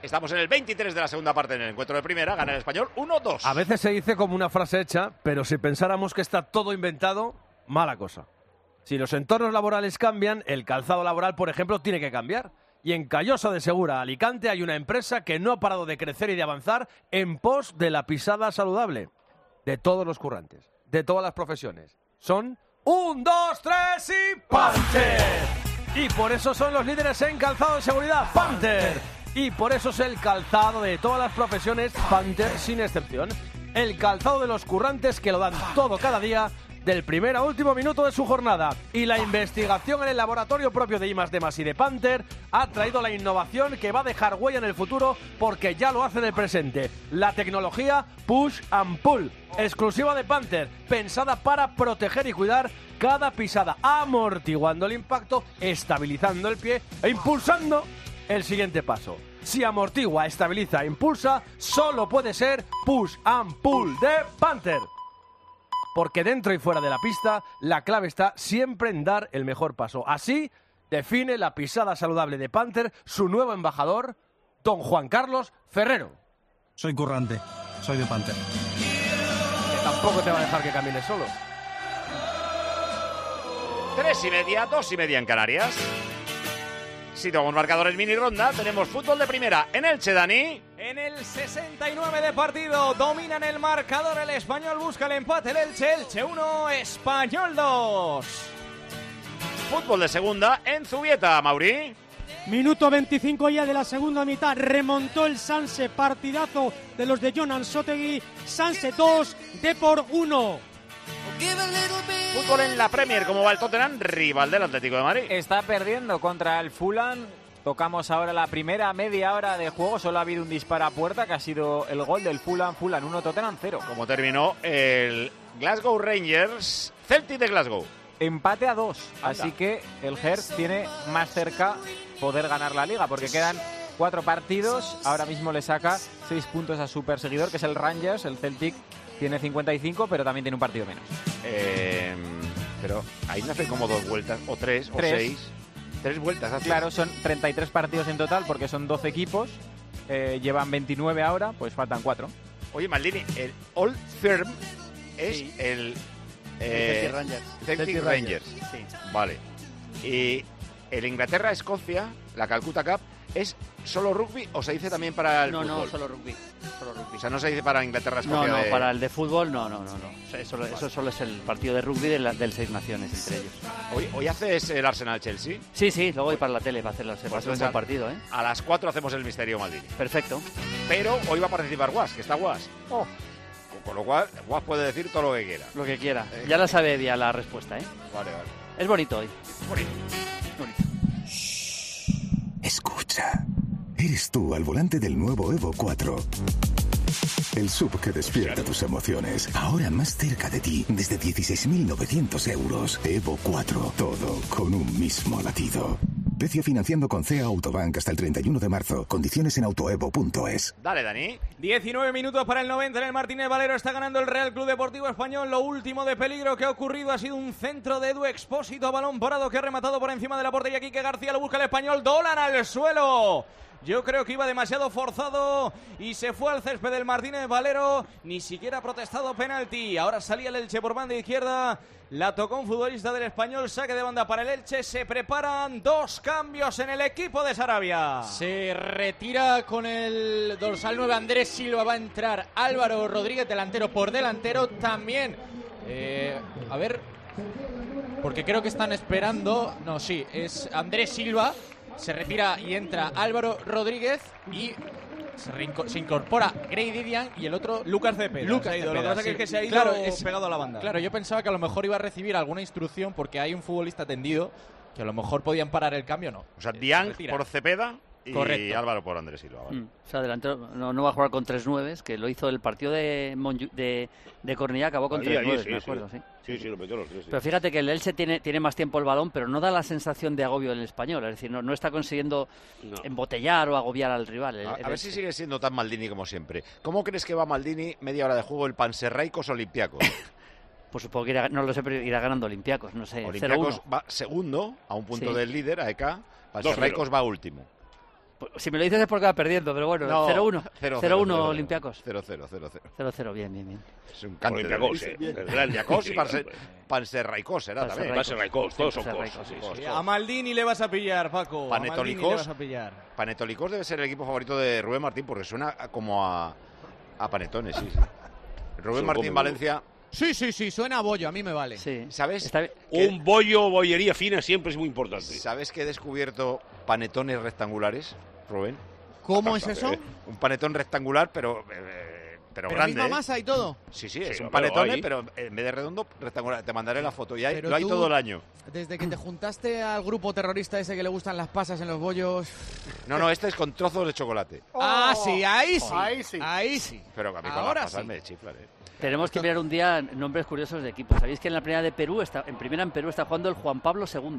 Estamos en el 23 de la segunda parte en el encuentro de primera. Gana el Español 1-2. A veces se dice como una frase hecha, pero si pensáramos que está todo inventado, mala cosa. Si los entornos laborales cambian, el calzado laboral, por ejemplo, tiene que cambiar. Y en Callosa de Segura, Alicante, hay una empresa que no ha parado de crecer y de avanzar en pos de la pisada saludable de todos los currantes, de todas las profesiones. Son 1, 2, 3 y Panther. Y por eso son los líderes en calzado de seguridad, Panther. Y por eso es el calzado de todas las profesiones, Panther sin excepción. El calzado de los currantes que lo dan todo cada día, del primer a último minuto de su jornada. Y la investigación en el laboratorio propio de I+D+ y de Panther ha traído la innovación que va a dejar huella en el futuro porque ya lo hace en el presente. La tecnología Push and Pull, exclusiva de Panther, pensada para proteger y cuidar cada pisada, amortiguando el impacto, estabilizando el pie e impulsando el siguiente paso. Si amortigua, estabiliza e impulsa, solo puede ser Push and Pull de Panther. Porque dentro y fuera de la pista, la clave está siempre en dar el mejor paso. Así define la pisada saludable de Panther su nuevo embajador, don Juan Carlos Ferrero. Soy currante, soy de Panther. Que tampoco te va a dejar que camines solo. 3:30, 2:30 en Canarias. Si tomamos marcadores mini ronda, tenemos fútbol de primera en Elche, Dani. En el 69 de partido, dominan el marcador el Español, busca el empate el Elche. Elche 1, Español 2. Fútbol de segunda en Zubieta, Mauri. Minuto 25 ya de la segunda mitad, remontó el Sanse, partidazo de los de Jon Ansotegui. Sanse 2, Depor 1. Fútbol en la Premier, ¿cómo va el Tottenham? Rival del Atlético de Madrid. Está perdiendo contra el Fulham. Tocamos ahora la primera media hora de juego. Solo ha habido un disparo a puerta que ha sido el gol del Fulham. Fulham 1, Tottenham 0. Como terminó el Glasgow Rangers, Celtic de Glasgow. Empate a 2. Así que el Hertz tiene más cerca poder ganar la liga porque quedan 4 partidos. Ahora mismo le saca 6 puntos a su perseguidor, que es el Rangers. El Celtic tiene 55, pero también tiene un partido menos. Pero ahí no hace como 2 vueltas, o 3, o 6. 3 vueltas hace. Claro, son 33 partidos en total, porque son 12 equipos. Llevan 29 ahora, pues faltan 4. Oye, Maldini, el Old Firm es sí. el Celtic Rangers. Sí. Vale. Y el Inglaterra-Escocia, la Calcutta Cup, ¿es solo rugby o se dice también para el fútbol? No, solo rugby. O sea, no se dice para Inglaterra-Escocia. No, para el de fútbol no. Eso solo es el partido de rugby del 6 Naciones entre ellos. ¿Hoy haces el Arsenal-Chelsea? Sí, luego voy para la tele para hacer un buen partido, ¿eh? A las 4 hacemos el Misterio Maldini. Perfecto. Pero hoy va a participar Guas, que está Guas. Oh. Con lo cual, Guas puede decir todo lo que quiera. Lo que quiera. Ya la sabe ya la respuesta, ¿eh? Vale. Es bonito hoy. Bonito. Escucha. Eres tú al volante del nuevo Evo 4. El SUV que despierta tus emociones. Ahora más cerca de ti, desde 16.900 euros. Evo 4. Todo con un mismo latido. Precio financiando con CEA Autobank hasta el 31 de marzo. Condiciones en autoevo.es. Dale, Dani. 19 minutos para el 90 en el Martínez Valero. Está ganando el Real Club Deportivo Español. Lo último de peligro que ha ocurrido ha sido un centro de Edu Expósito a balón parado que ha rematado por encima de la portería. Quique García lo busca el Español. Dolan al suelo. Yo creo que iba demasiado forzado y se fue al césped del Martínez Valero. Ni siquiera ha protestado penalti. Ahora salía el Elche por banda izquierda. La tocó un futbolista del Español. Saque de banda para el Elche. Se preparan 2 cambios en el equipo de Sarabia. Se retira con el dorsal 9 Andrés Silva. Va a entrar Álvaro Rodríguez, delantero por delantero también. A ver, porque creo que están esperando. No, sí, es Andrés Silva. Se retira y entra Álvaro Rodríguez y se incorpora Grey Didian y el otro Lucas Cepeda. Lo que pasa es que se ha ido pegado a la banda. Claro, yo pensaba que a lo mejor iba a recibir alguna instrucción porque hay un futbolista tendido que a lo mejor podían parar el cambio, no. O sea, Dian por Cepeda y correcto. Álvaro por Andrés Silva. Vale. O sea, delantero no va a jugar con 3 9, que lo hizo el partido de Cornellá, acabó con 3 9, me acuerdo, sí. Sí, lo metió los 3. Pero fíjate que el Elche tiene más tiempo el balón, pero no da la sensación de agobio del Español. Es decir, no está consiguiendo embotellar o agobiar al rival. A ver si sigue siendo tan Maldini como siempre. ¿Cómo crees que va Maldini media hora de juego el Panserraicos Olympiacos? Pues supongo que no lo sé, pero irá ganando Olympiacos, no sé. Olympiacos va segundo, a un punto del líder, a EK. Panserraicos va último. Si me lo dices es porque va perdiendo, pero bueno, No, 0-1. 0-1 0-0. Olympiacos. 0-0. 0-0, bien. Es un cante de Olympiacos, Olympiacos y Panserraikos era también. Panserraikos, todos son cosas. A Maldini le vas a pillar, Paco. Panetolicos debe ser el equipo favorito de Rubén Martín porque suena como a panetones, sí. Rubén Martín, Valencia. Sí, suena a bollo, a mí me vale. Sí. ¿Sabes? Un bollería fina siempre es muy importante. ¿Sabes que he descubierto panetones rectangulares, Rubén? ¿Cómo es eso? Un panetón rectangular, pero grande. ¿Misma masa y todo? Sí, es un panetone, pero en vez de redondo, rectangular. Te mandaré la foto. Y lo hay todo el año. Desde que te juntaste al grupo terrorista ese que le gustan las pasas en los bollos... No, este es con trozos de chocolate. Sí, ahí sí. Pero a mí con Ahora las pasas sí. me chiflan, Tenemos que mirar un día nombres curiosos de equipos. ¿Sabéis que en la primera de Perú en Perú está jugando el Juan Pablo II?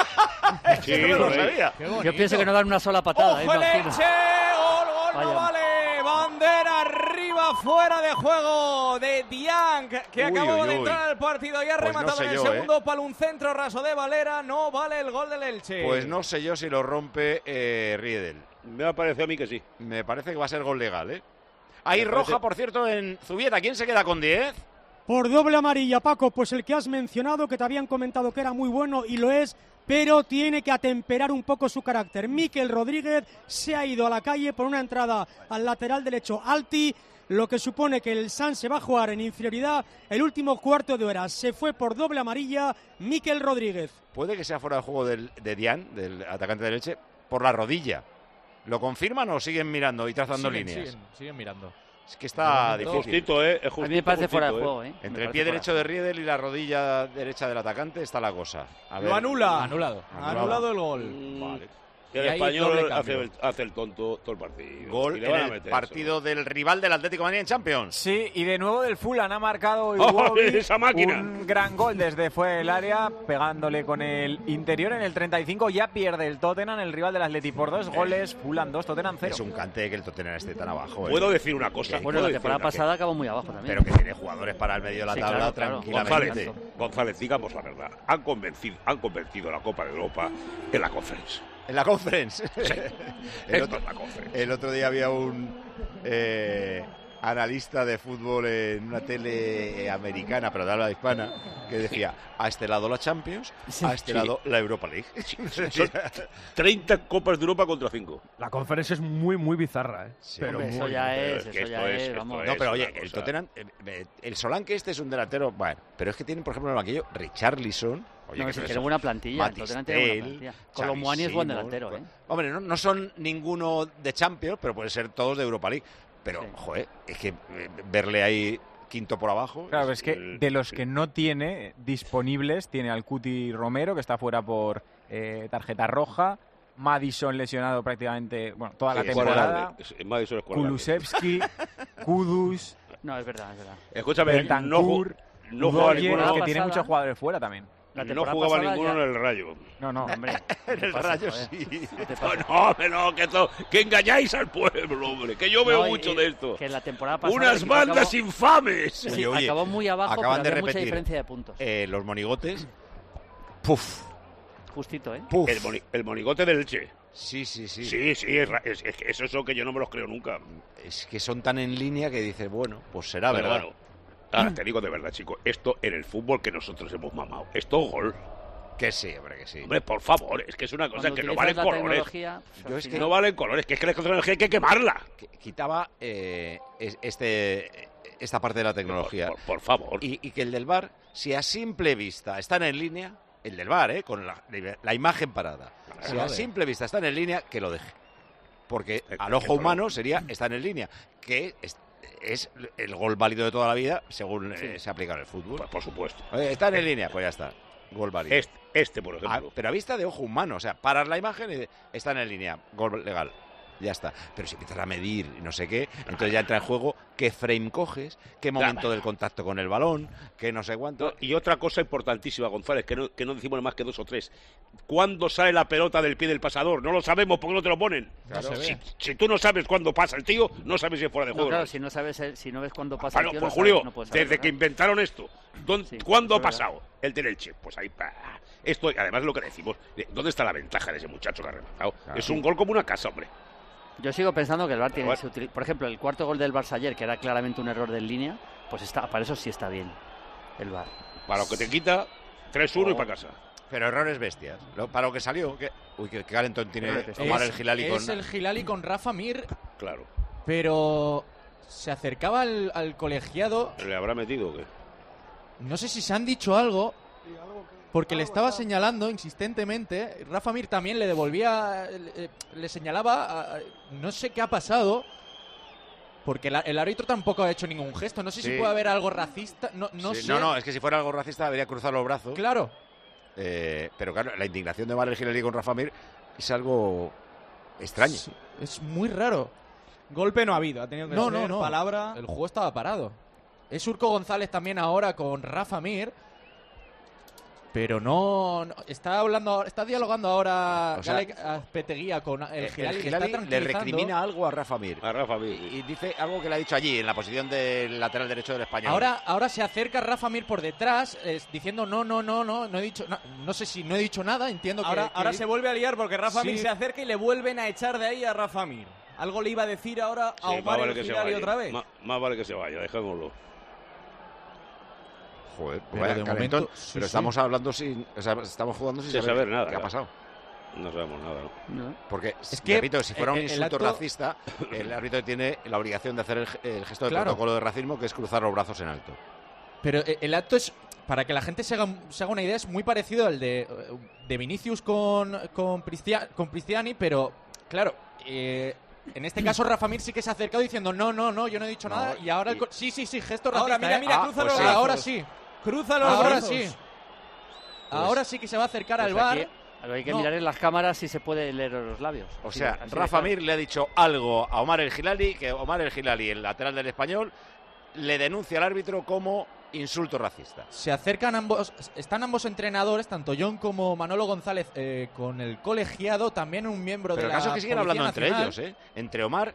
Sí, no lo sabía. Yo pienso que no dan una sola patada. ¡Ojo el Elche! ¡Gol, no vale! Bandera arriba, fuera de juego de Diang, que acababa de entrar al partido y ha rematado en el segundo palo un centro raso de Valera. No vale el gol del Elche. Pues no sé yo si lo rompe Riedel. Me ha parecido a mí que sí. Me parece que va a ser gol legal, ¿eh? Hay roja, por cierto, en Zubieta. ¿Quién se queda con 10? Por doble amarilla, Paco, pues el que has mencionado, que te habían comentado que era muy bueno y lo es, pero tiene que atemperar un poco su carácter. Mikel Rodríguez se ha ido a la calle por una entrada al lateral derecho Alti, lo que supone que el San se va a jugar en inferioridad el último cuarto de hora. Se fue por doble amarilla Mikel Rodríguez. Puede que sea fuera de juego de Dian, del atacante de Elche, por la rodilla. ¿Lo confirman o siguen mirando y trazando líneas? Siguen mirando. Es que está difícil. Justito, a mí me parece fuera de juego, Entre el pie derecho de Riedel y la rodilla derecha del atacante está la cosa. Lo anula. Anulado el gol. Vale. Y el Español hace el tonto todo el partido. Gol en el partido del rival del Atlético de Madrid en Champions. Sí, y de nuevo del Fulham ha marcado esa máquina. Un gran gol desde fuera del área, pegándole con el interior en el 35. Ya pierde el Tottenham, el rival del Atleti, por 2 goles. Fulham 2, Tottenham 0. Es un cante que el Tottenham esté tan abajo. Puedo decir una cosa. Bueno, la temporada pasada acabó muy abajo también. Pero que tiene jugadores para el medio de la tabla tranquilamente. González, digamos la verdad. Han convertido la Copa de Europa en la Conference. En la Conference. Sí. El otro día había un analista de fútbol en una tele americana, pero de habla hispana, que decía, a este lado la Champions, a este lado la Europa League. Son 30 Copas de Europa contra 5. La Conference es muy, muy bizarra, ¿eh? Sí, pero hombre, eso ya es, vamos. No, pero oye, el Tottenham, el Solanke este es un delantero, bueno, pero es que tienen, por ejemplo, en el banquillo Richarlison. Oye, no, tiene buena plantilla. Colomboani es buen delantero, ¿eh? Hombre, no son ninguno de Champions, pero pueden ser todos de Europa League. Pero, joder, es que verle ahí quinto por abajo... Claro, es que de los que no tiene disponibles, tiene al Cuti Romero, que está fuera por tarjeta roja, Madison lesionado prácticamente, bueno, toda la temporada, Kulusevski, Kudus... No, es verdad. Escúchame, no juega ninguno, que tiene muchos jugadores fuera también. No jugaba ninguno en el Rayo. No, hombre. En el Rayo sí. No, que engañáis al pueblo, hombre. Que yo veo mucho de esto. Que la temporada pasada ¡unas bandas infames! Sí, acabó muy abajo, acaban pero de había mucha repetir diferencia de puntos. Los monigotes. ¡Puf! Justito, ¿eh? Puf. El monigote del Elche. Sí. Sí, eso es lo que yo no me los creo nunca. Es que son tan en línea que dices, bueno, pues será verdad. Bueno, te digo de verdad, chico, esto en el fútbol que nosotros hemos mamado, esto gol. Que sí, hombre, que sí. Hombre, por favor, es que es una cosa que no valen colores. Es que no valen colores, que es que la tecnología hay que quemarla. Quitaba esta parte de la tecnología. Por favor. Y que el del VAR, si a simple vista están en línea, el del VAR, con la imagen parada, si a simple vista están en línea, que lo deje. Porque al ojo humano sería, están en línea, que es el gol válido de toda la vida según se aplica en el fútbol. Pues por supuesto. Están en línea, pues ya está. Gol válido. Este por ejemplo. Pero a vista de ojo humano, o sea, parar la imagen y están en línea, gol legal. ya está. Pero si empiezas a medir y no sé qué, entonces ya entra en juego qué frame coges, qué momento del contacto con el balón, qué no sé cuánto. Y otra cosa importantísima, González, que no decimos más que 2 o 3. ¿Cuándo sale la pelota del pie del pasador? No lo sabemos porque no te lo ponen. Claro. Si tú no sabes cuándo pasa el tío, no sabes si es fuera de juego. Claro, si no ves cuándo pasa el tío, pues no Julio, no puedes saber, desde que inventaron esto, ¿cuándo ha pasado el del Elche? Pues ahí, esto, además lo que decimos, ¿dónde está la ventaja de ese muchacho que ha rematado? Claro. Es un gol como una casa, hombre. Yo sigo pensando que el VAR tiene que utilizar. Por ejemplo, el cuarto gol del Barça ayer, que era claramente un error de línea, pues para eso sí está bien el VAR. Para lo que te quita, 3-1 y para casa. Pero errores bestias. Para lo que salió, qué calentón tiene Omar el Hilali con... Es el Hilali con Rafa Mir. Claro. Pero se acercaba al colegiado. ¿Le habrá metido o qué? No sé si se han dicho algo, porque le estaba señalando insistentemente. Rafa Mir también le devolvía, le señalaba. No sé qué ha pasado, porque el árbitro tampoco ha hecho ningún gesto. No sé si puede haber algo racista. No sé. No, es que si fuera algo racista debería cruzar los brazos. Claro. Pero claro, la indignación de Omar el Hilali con Rafa Mir es algo extraño. Sí, es muy raro. Golpe no ha habido, ha tenido que ser palabra. El juego estaba parado. Es Urco González también ahora con Rafa Mir. Pero no está dialogando ahora, o sea, Galek Azpeteguía con el Hilali. Le recrimina algo a Rafa Mir. Y dice algo que le ha dicho allí, en la posición del lateral derecho del Español. Ahora se acerca Rafa Mir por detrás, diciendo no he dicho no sé si no he dicho nada, entiendo que... Ahora se vuelve a liar porque Rafa Mir se acerca y le vuelven a echar de ahí a Rafa Mir. Algo le iba a decir ahora a Omar el Hilali otra vez. Más vale que se vaya, dejémoslo. Joder, pues vaya calentón. Pero estamos hablando estamos jugando sin saber nada. ¿Qué ha pasado? No sabemos nada, ¿no? Porque, repito, si fuera un insulto racista, el árbitro tiene la obligación de hacer el gesto del protocolo de racismo, que es cruzar los brazos en alto. Pero el acto es, para que la gente se haga una idea, es muy parecido al de Vinicius con Cristiani, pero claro, en este caso Rafa Mir sí que se ha acercado diciendo no, yo no he dicho nada, y ahora sí, gesto racista. Ahora mira, cruza los brazos. Ahora sí. Cruza los brazos. Ahora sí que se va a acercar al VAR. Lo que hay que mirar en las cámaras si se puede leer los labios. O sea, Rafa Mir le ha dicho algo a Omar el Hilali, que Omar el Hilali, el lateral del Español, le denuncia al árbitro como insulto racista. Se acercan están ambos entrenadores, tanto John como Manolo González, con el colegiado, también un miembro de la Pero el caso es que siguen hablando Nacional. entre ellos, entre Omar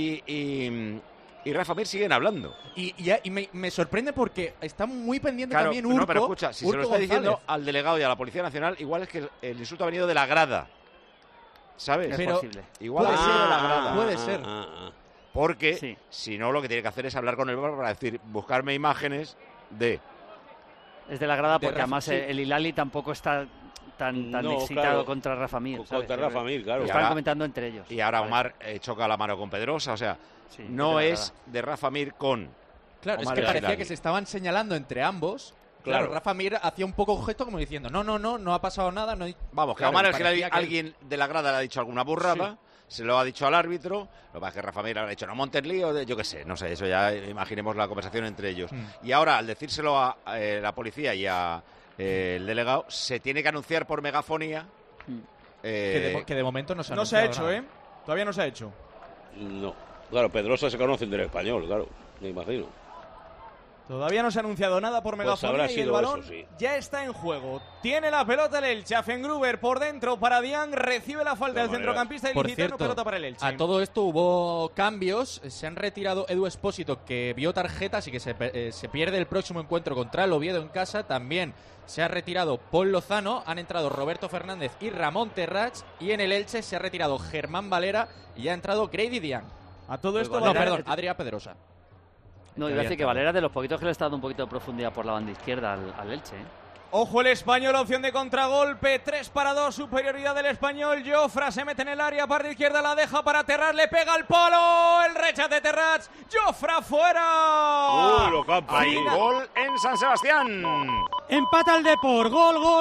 y Rafa Mir siguen hablando. Y me sorprende porque está muy pendiente también Urco. No, pero escucha, si Urco se lo está diciendo González al delegado y a la Policía Nacional, igual es que el insulto ha venido de la grada. ¿Sabes? Es posible. Igual ha sido de la grada. Puede ser. Porque si no, lo que tiene que hacer es hablar con el VAR para decir, buscarme imágenes de... Es de la grada porque además el Hilali tampoco está tan excitado contra Rafa Mir. Contra Rafa Mir, claro. Lo están comentando entre ellos. Y ahora Omar choca la mano con Pedrosa, o sea, no es de Rafa Mir con... Claro, Omar, es que parecía que se estaban señalando entre ambos. Claro, Rafa Mir hacía un poco gesto como diciendo, no ha pasado nada. Vamos, que Omar el Hilali, alguien de la grada le ha dicho alguna burrada, se lo ha dicho al árbitro, lo que pasa es que Rafa Mir habrá dicho, no montes lío, yo qué sé, no sé, eso ya imaginemos la conversación entre ellos. Y ahora, al decírselo a la policía y a el delegado, se tiene que anunciar por megafonía. Que de momento no se ha No se ha hecho, nada. Todavía no se ha hecho. No, claro, Pedrosa se conocen del Español, claro, me imagino. Todavía no se ha anunciado nada por megafonía y el balón ya está en juego. Tiene la pelota el Elche. Afengruber por dentro para Diang. Recibe la falta del centrocampista ilicitano. Pelota para el Elche. A todo esto hubo cambios. Se han retirado Edu Espósito, que vio tarjeta, así que se pierde el próximo encuentro contra el Oviedo en casa. También se ha retirado Paul Lozano. Han entrado Roberto Fernández y Ramón Terrats. Y en el Elche se ha retirado Germán Valera y ha entrado Grady Diang. A todo esto... Adrià Pedrosa. No, iba a decir que Valera de los poquitos que le está dando un poquito de profundidad por la banda izquierda al Elche. Ojo el Español, opción de contragolpe, 3-2, superioridad del Español. Jofra se mete en el área, parte izquierda, la deja para Terrats, le pega al palo, el rechace de Terrats, Jofra fuera. Hay gol en San Sebastián. Empata el Depor,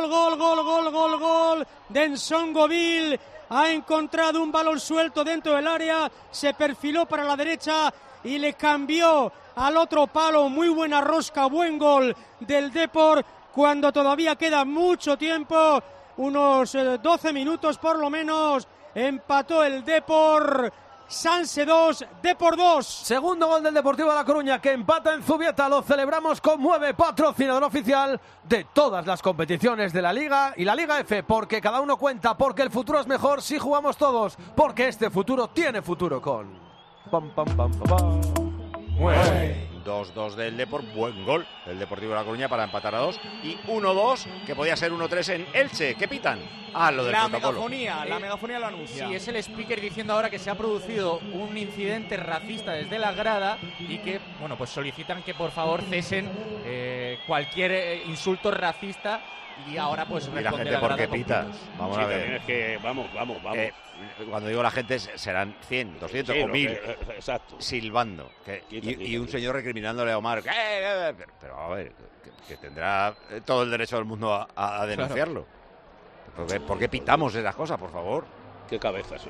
gol de Ensongoville. Ha encontrado un balón suelto dentro del área, se perfiló para la derecha y le cambió al otro palo. Muy buena rosca, buen gol del Depor cuando todavía queda mucho tiempo, unos 12 minutos por lo menos. Empató el Depor Sanse 2, Depor 2. Segundo gol del Deportivo de La Coruña, que empata en Zubieta. Lo celebramos con Mueve, patrocinador oficial de todas las competiciones de la Liga y la Liga F, porque cada uno cuenta, porque el futuro es mejor si jugamos todos, porque este futuro tiene futuro con... Pam, pam, pam, pam, pam. Mueve. 2-2 del Depor, buen gol del Deportivo de La Coruña para empatar a 2 y 1-2 que podía ser 1-3 en Elche. ¿Qué pitan? Lo del protocolo. La megafonía lo anuncia. Sí, es el speaker diciendo ahora que se ha producido un incidente racista desde la grada y que, bueno, pues solicitan que por favor cesen cualquier insulto racista y ahora pues y la gente, ¿por qué pitas? Vamos a ver. Es que vamos. Cuando digo la gente serán 100, 200 o 1000 exacto. Silbando y un señor recriminándole a Omar pero a ver, que tendrá todo el derecho del mundo a denunciarlo. Claro. ¿Por qué pitamos esas cosas, por favor? Qué cabezas.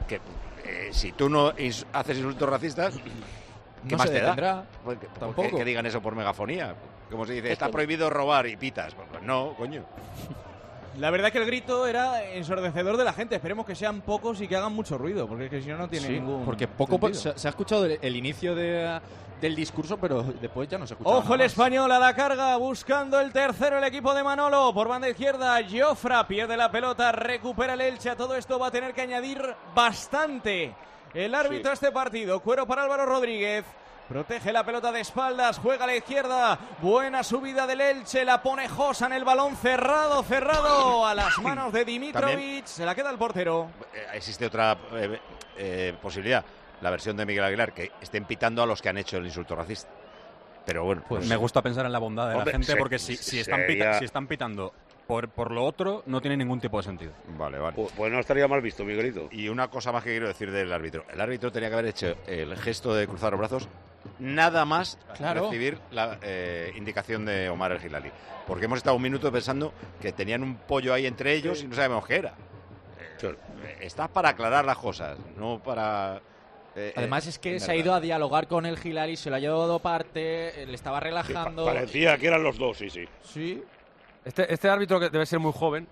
Si tú no haces insultos racistas, ¿qué no más se te detendrá. da? Tampoco. Que digan eso por megafonía. Como se dice, está prohibido robar y pitas. Pues no, coño. La verdad es que el grito era ensordecedor de la gente. Esperemos que sean pocos y que hagan mucho ruido, porque es que si no, no tiene ningún porque se ha escuchado el inicio del discurso, pero después ya no se escucha. Ojo el Español a la carga, buscando el tercero el equipo de Manolo. Por banda izquierda, Jofra pierde la pelota, recupera el Elche. A todo esto va a tener que añadir bastante el árbitro a este partido. Cuero para Álvaro Rodríguez. Protege la pelota de espaldas, juega a la izquierda. Buena subida del Elche, la pone Josa en el balón cerrado a las manos de Dimitrovic. Se la queda el portero. Existe otra posibilidad, la versión de Miguel Aguilar, que estén pitando a los que han hecho el insulto racista. Pero bueno, pues me gusta pensar en la bondad de la gente, porque si están pitando por lo otro, no tiene ningún tipo de sentido. Vale. Pues no estaría mal visto, Miguelito. Y una cosa más que quiero decir del árbitro. El árbitro tenía que haber hecho el gesto de cruzar los brazos nada más recibir la indicación de Omar El Hilali. Porque hemos estado un minuto pensando que tenían un pollo ahí entre ellos y no sabemos qué era. Estás para aclarar las cosas, no para... Además es que se ha ido a dialogar con el Hilali, se lo ha llevado parte, le estaba relajando. Parecía que eran los dos, sí. Sí. Este árbitro, que debe ser muy joven,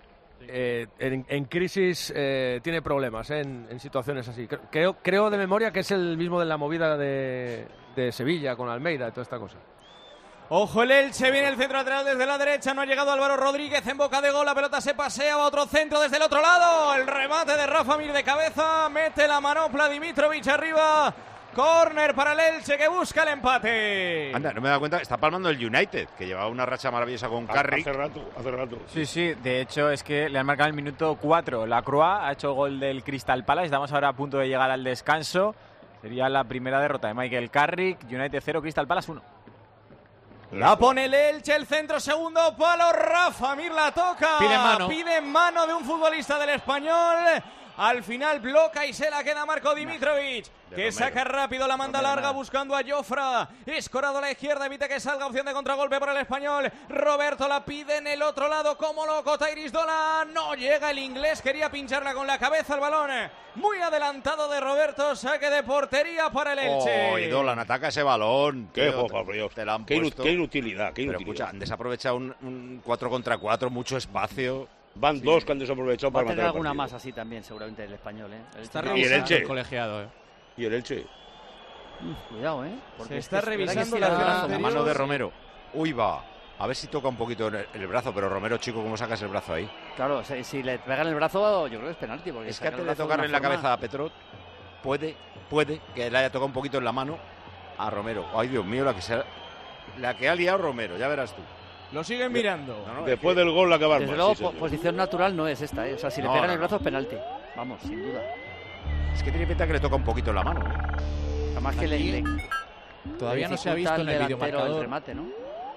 en crisis tiene problemas en situaciones así. Creo de memoria que es el mismo de la movida de Sevilla con Almeida y toda esta cosa. Ojo el Elche, viene el centro lateral desde la derecha, no ha llegado Álvaro Rodríguez en boca de gol, la pelota se pasea, va otro centro desde el otro lado, el remate de Rafa Mir de cabeza, mete la manopla Dimitrovic arriba, córner para el Elche que busca el empate. Anda, no me he dado cuenta, está palmando el United, que llevaba una racha maravillosa con Carrick. Hace rato. Sí, de hecho es que le han marcado el minuto 4, la Croix ha hecho gol del Crystal Palace, estamos ahora a punto de llegar al descanso, sería la primera derrota de Michael Carrick, United 0, Crystal Palace 1. La pone el Elche, el centro, segundo palo, Rafa Mir la toca. Pide mano de un futbolista del Español. Al final bloca y se la queda Marco Dimitrovic, que saca rápido, la manda larga buscando a Jofra. Escorado a la izquierda, evita que salga, opción de contragolpe para el Español. Roberto la pide en el otro lado como loco, Tairis Dolan. No llega el inglés, quería pincharla con la cabeza al balón. Muy adelantado de Roberto, saque de portería para el Elche. Y Dolan ataca ese balón. Qué inutilidad. Pero escucha, han desaprovechado un 4 contra 4, mucho espacio. Van dos que han desaprovechado para matar. Va a tener alguna más así también, seguramente, el Español, Y el Elche. El colegiado, Y el Elche. Cuidado, porque se está revisando la mano de Romero. Uy, va. A ver si toca un poquito el brazo, pero Romero, chico, ¿cómo sacas el brazo ahí? Claro, si le pegan el brazo, yo creo que es penalti. Porque es que antes de tocarle en la cabeza a Petrot, puede que le haya tocado un poquito en la mano a Romero. Ay, Dios mío, la que ha liado Romero, ya verás tú. Lo siguen mirando. Después del gol la acaban mal. Desde luego, posición natural no es esta, O sea, si le pegan el brazo es penalti. Vamos, sin duda. Es que tiene pinta que le toca un poquito en la mano. Además que todavía no se ha visto en el videomarcador el remate, ¿no?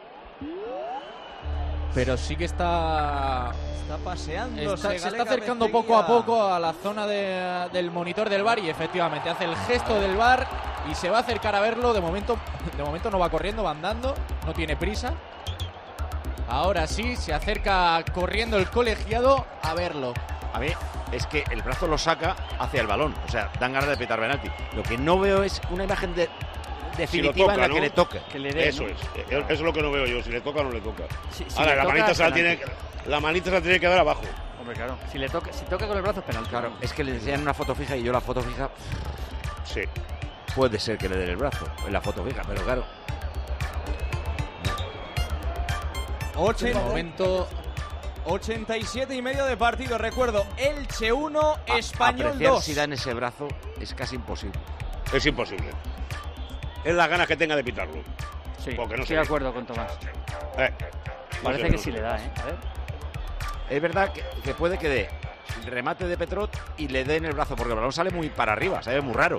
Pero sí que está paseando. Se está acercando poco a poco a la zona del monitor del VAR y efectivamente hace el gesto del VAR y se va a acercar a verlo. De momento no va corriendo, va andando, no tiene prisa. Ahora sí, se acerca corriendo el colegiado a verlo. A mí es que el brazo lo saca hacia el balón, o sea, dan ganas de pitar penalti. Lo que no veo es una imagen definitiva si toca, en la que le toque. Que le dé, eso, ¿no? Eso es lo que no veo yo, si le toca o no le toca. Si ahora, la manita se la tiene que dar abajo. Hombre, claro, si toca con el brazo es penalti. Claro, es que le enseñan una foto fija y yo la foto fija... Sí. Puede ser que le den el brazo en la foto fija, pero claro. Momento 87 y medio de partido. Recuerdo, Elche 1, Español Apreciar 2. si dan ese brazo es casi imposible. Es imposible. Es las ganas que tenga de pitarlo. Sí, porque no estoy de acuerdo con Tomás. Parece que sí le da, ¿eh? A ver. Es verdad que puede que dé remate de Petrot y le den el brazo, porque el balón sale muy para arriba, se ve muy raro.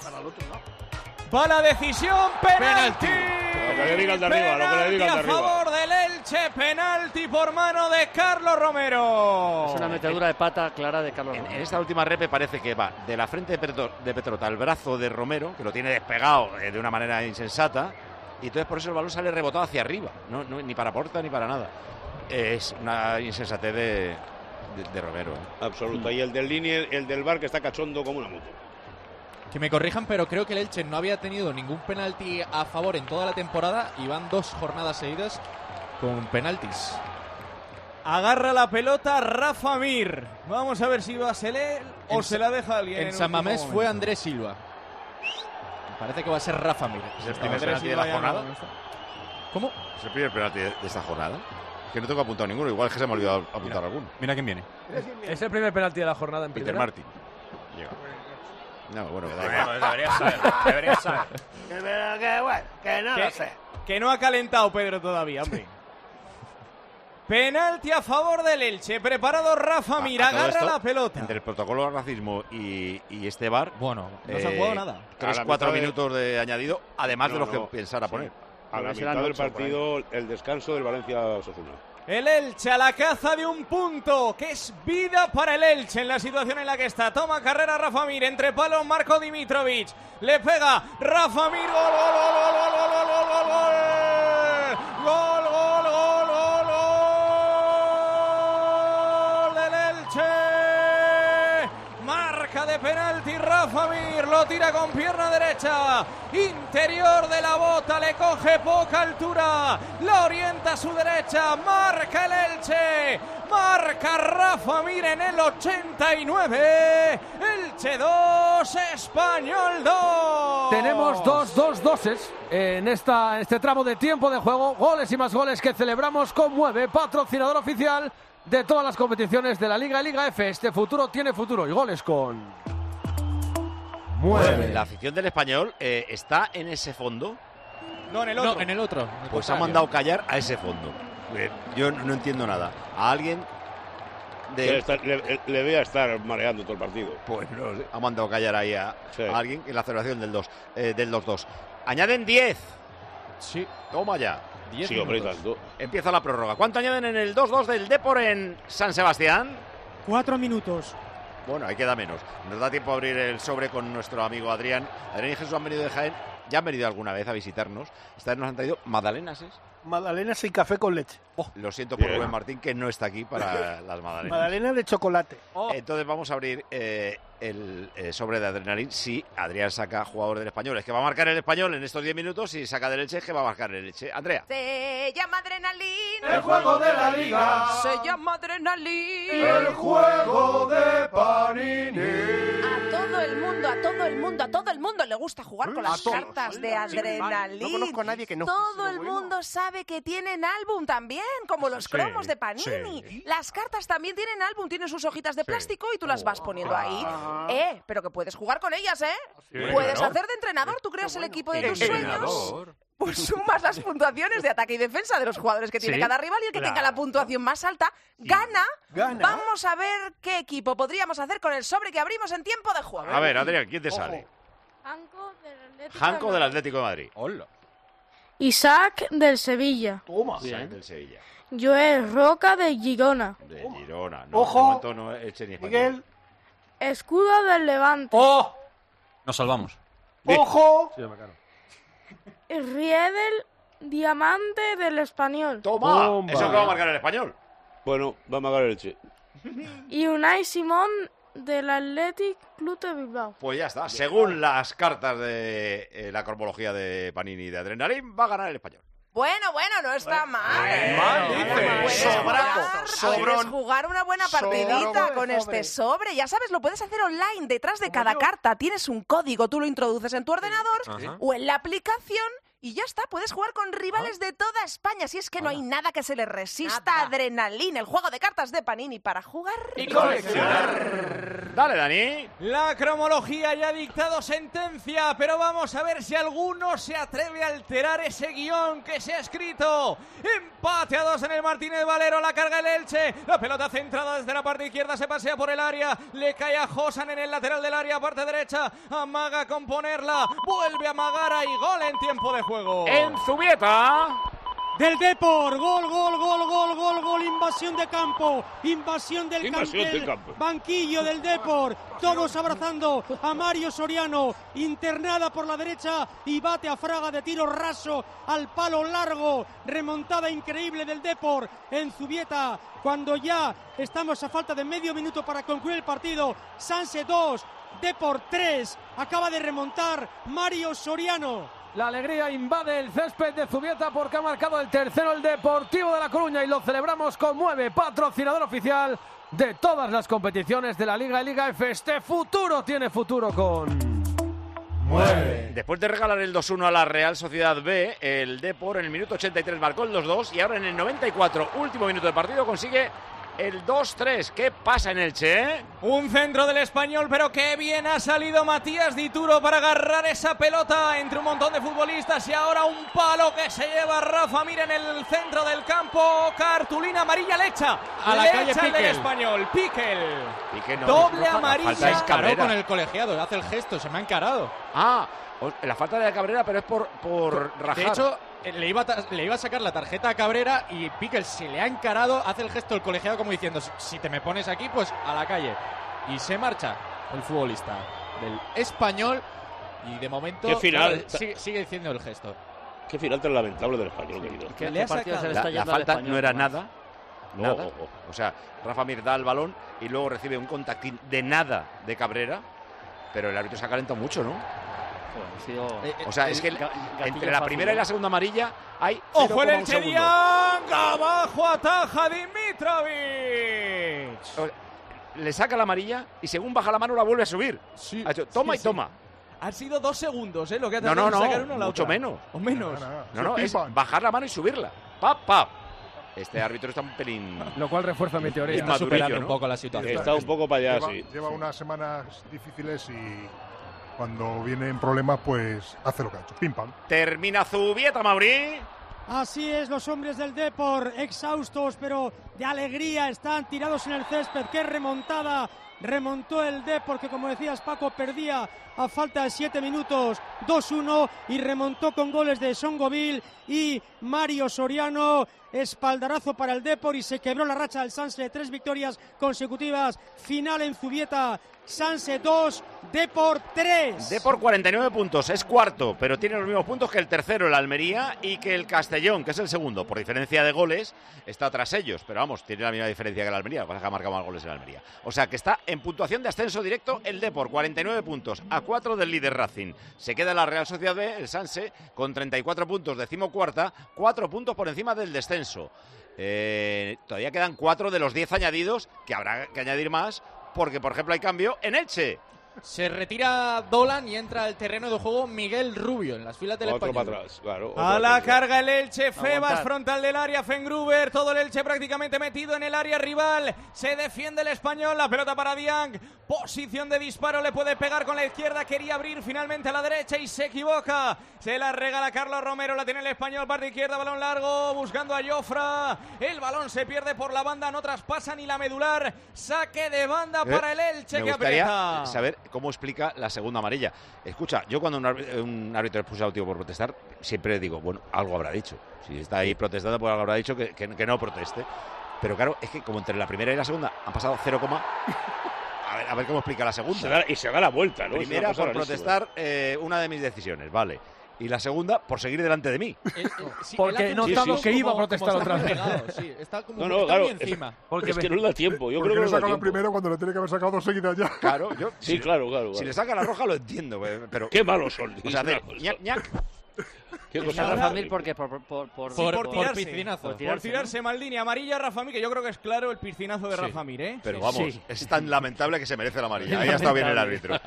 Va la decisión, penalti. Lo que le diga el de arriba, lo que le diga el de arriba. A favor del Elche, penalti por mano de Carlos Romero. Es una metedura de pata clara de Carlos Romero. En esta última repe parece que va de la frente de Petrot al brazo de Romero, que lo tiene despegado de una manera insensata, y entonces por eso el balón sale rebotado hacia arriba, no ni para Porta ni para nada. Es una insensatez de Romero. Absoluta. Y el del línea, el del VAR, que está cachondo como una moto. Que me corrijan, pero creo que el Elche no había tenido ningún penalti a favor en toda la temporada y van 2 jornadas seguidas con penaltis. Agarra la pelota Rafa Mir. Vamos a ver si va a ser él o se la deja alguien. En San Mamés fue Andrés Silva. Parece que va a ser Rafa Mir. ¿Es el primer penalti de la jornada? ¿Cómo? ¿Es el primer penalti de esta jornada? Que no tengo apuntado ninguno, igual es que se me ha olvidado apuntar alguno. Mira quién viene. Es el primer penalti de la jornada en Peter primera. Martin. Llega. No, bueno, Deberías saber. Que no lo sé. Que no ha calentado Pedro todavía, hombre. Penalti a favor del Elche. Preparado Rafa Mir. Agarra la pelota. Entre el protocolo de racismo y este VAR. Bueno, no se ha jugado nada. 3-4 minutos de añadido, además de los que pensara poner. A la mitad del partido, el descanso del Valencia-Osasuna. El Elche a la caza de un punto, que es vida para el Elche en la situación en la que está. Toma carrera Rafa Mir, entre palos Marco Dimitrovic. Le pega Rafa Mir, gol, gol, gol, gol, gol, gol, gol, gol, gol. Gol, gol, gol, gol, gol del Elche. Marca de penalti Rafa Mir, lo tira con pierna derecha. Interior de la bota, le coge poca altura, la orienta a su derecha, marca el Elche, marca Rafa Mir en el 89, Elche 2, Español 2. Tenemos 2-2-2 en este tramo de tiempo de juego, goles y más goles que celebramos con Mueve, patrocinador oficial de todas las competiciones de la Liga y Liga F. Este futuro tiene futuro y goles con Mueve. La afición del Español está en ese fondo. No, en el otro. No, en el otro. Pues ha mandado callar a ese fondo. Yo no entiendo nada. A alguien le voy a estar mareando todo el partido. Pues no sé. Ha mandado callar ahí a alguien en la celebración del 2-2. Añaden 10. Sí. Toma ya. 10 sí, hombre, minutos. tanto. Empieza la prórroga. ¿Cuánto añaden en el 2-2 del Depor en San Sebastián? 4 minutos. Bueno, ahí queda menos. Nos da tiempo a abrir el sobre con nuestro amigo Adrián. Adrián y Jesús han venido de Jaén. Ya han venido alguna vez a visitarnos. Esta vez nos han traído magdalenas, ¿es? Magdalenas y café con leche. Lo siento por Rubén Martín, que no está aquí para las magdalenas. Magdalenas de chocolate. Entonces vamos a abrir el sobre de Adrenalín si Adrián saca jugador del Español. Es que va a marcar el Español en estos 10 minutos. Si saca del Elche, es que va a marcar el Elche. Andrea. Se llama Adrenalín. El juego de la liga. Se llama Adrenalín. El juego de Panini. A todo el mundo le gusta jugar con las cartas de Adrenalín. No conozco a nadie que no. Todo el mundo sabe que tienen álbum también, como los cromos de Panini. Sí. Las cartas también tienen álbum, tienen sus hojitas de plástico y tú las vas poniendo ahí. Pero que puedes jugar con ellas, ¿eh? Sí, puedes hacer de entrenador, tú creas el equipo de tus sueños. Pues sumas las puntuaciones de ataque y defensa de los jugadores que tiene cada rival y el que tenga la puntuación más alta gana. Vamos a ver qué equipo podríamos hacer con el sobre que abrimos en tiempo de juego. A ver, Adrián, ¿quién te sale? Janko del Atlético de Madrid. Hola. Isaac del Sevilla. Toma. Isaac del Sevilla. Joel Roca de Girona. De Girona. No, Ojo. No, Elche ni Miguel. Escudo del Levante. ¡Oh! Nos salvamos. ¡Ojo! Sí, me caro. Riedel Diamante del Español. ¡Toma! Bomba. Eso que va a marcar el Español. Bueno, va a marcar el Elche. Y Unai Simón del Athletic Club de Bilbao. Pues ya está. Según las cartas de la cronología de Panini de Adrenalín, va a ganar el Español. Bueno, no está mal. Puedes jugar una buena partidita con este sobre. Ya sabes, lo puedes hacer online. Detrás de cada carta tienes un código. Tú lo introduces en tu ordenador o en la aplicación y ya está. Puedes jugar con rivales de toda España. Si es que no hay nada que se le resista. Adrenalina, el juego de cartas de Panini para jugar y coleccionar. Dale, Dani. La cromología ya ha dictado sentencia, pero vamos a ver si alguno se atreve a alterar ese guión que se ha escrito. Empate a 2 en el Martínez Valero, la carga el Elche. La pelota centrada desde la parte izquierda, se pasea por el área, le cae a Josan en el lateral del área, parte derecha, amaga con ponerla, vuelve a amagar y gol en tiempo de juego. En Zubieta. Del Depor, gol, invasión de campo, invasión del campo, banquillo del Depor, todos abrazando a Mario Soriano, internada por la derecha y bate a Fraga de tiro raso al palo largo, remontada increíble del Depor en Zubieta, cuando ya estamos a falta de medio minuto para concluir el partido. Sanse 2, Depor 3, acaba de remontar Mario Soriano. La alegría invade el césped de Zubieta porque ha marcado el tercero el Deportivo de La Coruña y lo celebramos con Mueve, patrocinador oficial de todas las competiciones de la Liga y Liga F. Este futuro tiene futuro con Mueve. Después de regalar el 2-1 a la Real Sociedad B, el Depor en el minuto 83 marcó el 2-2 y ahora en el 94, último minuto de partido, consigue el 2-3. ¿Qué pasa en Elche, Un centro del Español, pero qué bien ha salido Matías Dituro para agarrar esa pelota entre un montón de futbolistas y ahora un palo que se lleva Rafa Mir en el centro del campo. Cartulina amarilla le echa a la calle el del Español. Piquel. Doble amarilla. Se encaró con el colegiado, hace el gesto, se me ha encarado. La falta de Cabrera, pero es por rajar. De hecho, le iba a sacar la tarjeta a Cabrera y Piquel se le ha encarado, hace el gesto del colegiado como diciendo, si te me pones aquí, pues a la calle. Y se marcha el futbolista del Español y de momento ¿Qué final? Sigue diciendo el gesto. Qué final tan lamentable del Español, querido. La falta no era nada. Nada. O sea, Rafa Mir da el balón y luego recibe un contactín de nada de Cabrera, pero el árbitro se ha calentado mucho, ¿no? O sea, es que entre la primera y la segunda amarilla hay ¡ojo el Elche Diang! ¡Abajo ataja Dimitrovic! Le saca la amarilla y según baja la mano la vuelve a subir. Ha hecho toma y toma. Han sido 2 segundos, lo que ha tardado en sacar uno a la mucho otra. menos. O menos. No, es bajar la mano y subirla. ¡Pap! Este árbitro está un pelín... Lo cual refuerza mi teoría. Está superando un poco la situación. Está un poco para allá, sí. Lleva unas semanas difíciles y cuando vienen problemas, pues hace lo que ha hecho. Pim, pam. Termina Zubieta, Mauri. Así es, los hombres del Depor, exhaustos, pero de alegría, están tirados en el césped. ¡Qué remontada! Remontó el Depor, que como decías, Paco, perdía a falta de 7 minutos 2-1 y remontó con goles de Songoville y Mario Soriano. Espaldarazo para el Depor y se quebró la racha del Sanse de 3 victorias consecutivas. Final en Zubieta. Sanse 2, Depor 3. Depor 49 puntos, es cuarto, pero tiene los mismos puntos que el tercero, el Almería, y que el Castellón, que es el segundo. Por diferencia de goles, está tras ellos, pero vamos, tiene la misma diferencia que el Almería, pasa que ha marcado más goles el Almería. O sea que está en puntuación de ascenso directo el Depor, 49 puntos, a 4 del líder Racing. Se queda la Real Sociedad B, el Sanse, con 34 puntos, decimocuarta, 4 puntos por encima del descenso. Todavía quedan 4 de los 10 añadidos, que habrá que añadir más, porque, por ejemplo, hay cambio en Elche. Se retira Dolan y entra al terreno de juego Miguel Rubio en las filas del Español. Para atrás, claro. A la carga el Elche, Febas frontal del área, Fengruber, todo el Elche prácticamente metido en el área rival. Se defiende el Español, la pelota para Diang. Posición de disparo, le puede pegar con la izquierda, quería abrir finalmente a la derecha y se equivoca. Se la regala Carlos Romero, la tiene el Español, parte izquierda, balón largo, buscando a Jofra. El balón se pierde por la banda, no traspasa ni la medular. Saque de banda para el Elche, que aprieta. Saber cómo explica la segunda amarilla. Escucha, yo cuando un árbitro expulsa a un tío por protestar, siempre digo, bueno, algo habrá dicho. Si está ahí protestando, pues algo habrá dicho que no proteste. Pero claro, es que como entre la primera y la segunda han pasado 0, a ver cómo explica la segunda. Y se da la vuelta, ¿no? Primera por protestar una de mis decisiones, vale. Y la segunda, por seguir delante de mí. Porque he notado que iba a protestar otra vez. Está como claro, encima. Es que no da tiempo. Yo creo que no da tiempo. Primero cuando le tiene que haber sacado 2 seguidas ya. Claro, claro. Si le saca la roja lo entiendo, pero... Qué malos son. O sea, ñac. ¿Qué Está cosa? Rafa Mir porque por piscinazo. Por tirarse Maldini, amarilla Rafa Mir, que yo creo que es claro el piscinazo de Rafa Mir, ¿eh? Pero vamos, es tan lamentable que se merece la amarilla. Ahí ha estado bien el árbitro.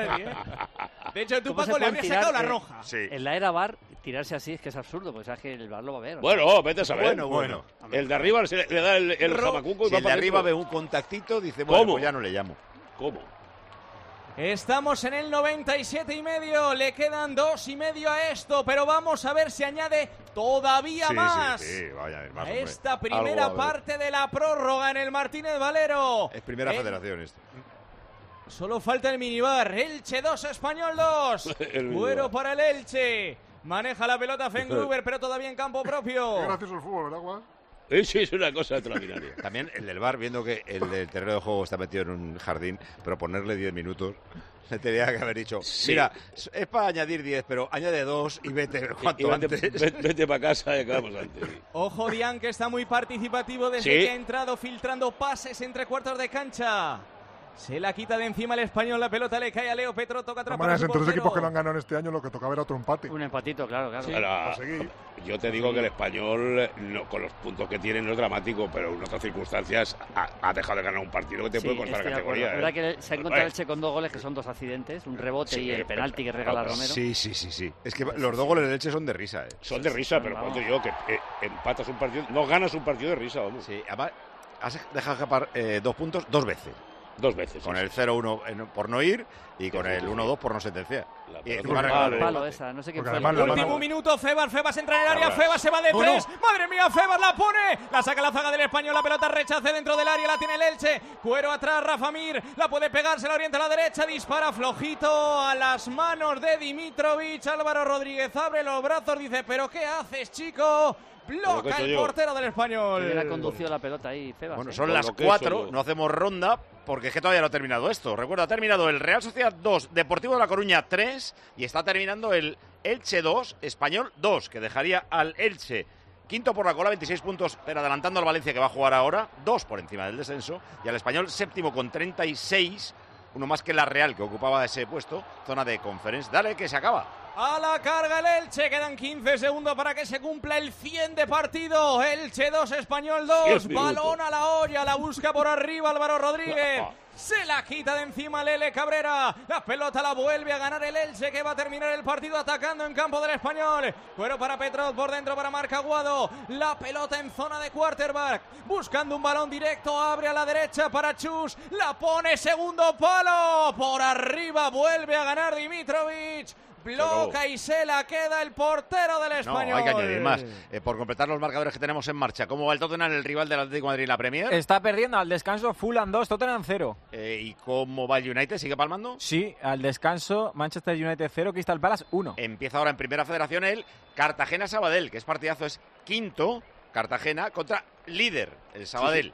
De hecho, tú, ¿Cómo se Paco, le pueden habrías sacado la tirar, roja. En la era VAR, tirarse así es que es absurdo, porque sabes que el VAR lo va a ver. Bueno, vete a saber. Bueno. El de arriba le da el jamacuco y Si va el de para arriba adentro. ve un contactito, dice, bueno, ¿Cómo? pues ya no le llamo. ¿Cómo? Estamos en el 97,5, le quedan 2,5 a esto, pero vamos a ver si añade todavía más. Sí, vaya a ver, más, a esta primera Algo va a haber. parte de la prórroga en el Martínez Valero. Es primera federación esto. Solo falta el minibar. Elche 2, Español 2. El Cuero minibar. para el Elche. Maneja la pelota Fengruber, pero todavía en campo propio. Qué gracioso el fútbol, ¿verdad, Juan? Sí, es una cosa extraordinaria. También el del VAR, viendo que el del terreno de juego está metido en un jardín, pero ponerle 10 minutos, le tenía que haber dicho, mira, es para añadir 10, pero añade 2 y vete cuanto antes. Vete para casa y acabamos antes. Ojo, Dian, que está muy participativo desde Sí. que ha entrado, filtrando pases entre cuartos de cancha. Se la quita de encima el Español, la pelota le cae a Leo Petro, toca De todas atrapar a maneras, su entre los portero. equipos que no han ganado este año, lo que tocaba era otro empate. Un empatito, claro. Ahora, yo te digo que el Español, con los puntos que tiene, no es dramático, pero en otras circunstancias ha dejado de ganar un partido que te puede costar la categoría. La verdad que se ha encontrado el Elche con 2 goles que son 2 accidentes, un rebote y el penalti que regala Romero. Sí. Es que los 2 goles del Elche son de risa. Son de risa, pero cuando digo que empatas un partido, no ganas un partido de risa, vamos. Sí, además has dejado escapar 2 puntos 2 veces. 2 veces. Con el 0-1 por no ir y con el 1-2 por no sentenciar. Y encima palo esa, no sé quién fue. Último minuto, Febas entra en el área, Febas se va de 3, madre mía, Febas la pone, la saca la zaga del Español, la pelota rechace dentro del área, la tiene el Elche, Cuero atrás, Rafa Mir, la puede pegar, se la orienta a la derecha, dispara flojito a las manos de Dimitrovic, Álvaro Rodríguez abre los brazos, dice, pero ¿qué haces, chico? Bloca el portero del Español. Que hubiera conducido la pelota ahí, Febas. Bueno, son las 4, no hacemos ronda porque es que todavía no ha terminado esto. Recuerda, ha terminado el Real Sociedad 2, Deportivo de La Coruña 3 y está terminando el Elche 2, Español 2, que dejaría al Elche quinto por la cola, 26 puntos, pero adelantando al Valencia que va a jugar ahora, 2 por encima del descenso, y al Español séptimo con 36, uno más que la Real que ocupaba ese puesto, zona de conferencia. Dale, que se acaba. A la carga el Elche, quedan 15 segundos para que se cumpla el 100 de partido. Elche 2, Español 2, balón a la olla, la busca por arriba Álvaro Rodríguez. Se la quita de encima Lele Cabrera. La pelota la vuelve a ganar el Elche, que va a terminar el partido atacando en campo del Español. Cuero para Petrov, por dentro para Marc Aguado. La pelota en zona de quarterback, buscando un balón directo, abre a la derecha para Chus. La pone segundo palo. Por arriba vuelve a ganar Dimitrovic. Bloca y se la queda el portero del Español. No, hay que añadir más. Por completar los marcadores que tenemos en marcha. ¿Cómo va el Tottenham, el rival del Atlético de Madrid en la Premier? Está perdiendo al descanso Fulham 2, Tottenham 0. ¿Y cómo va el United? ¿Sigue palmando? Sí, al descanso Manchester United 0, Crystal Palace 1. Empieza ahora en Primera Federación el Cartagena-Sabadell, que es partidazo, es quinto, Cartagena contra líder, el Sabadell.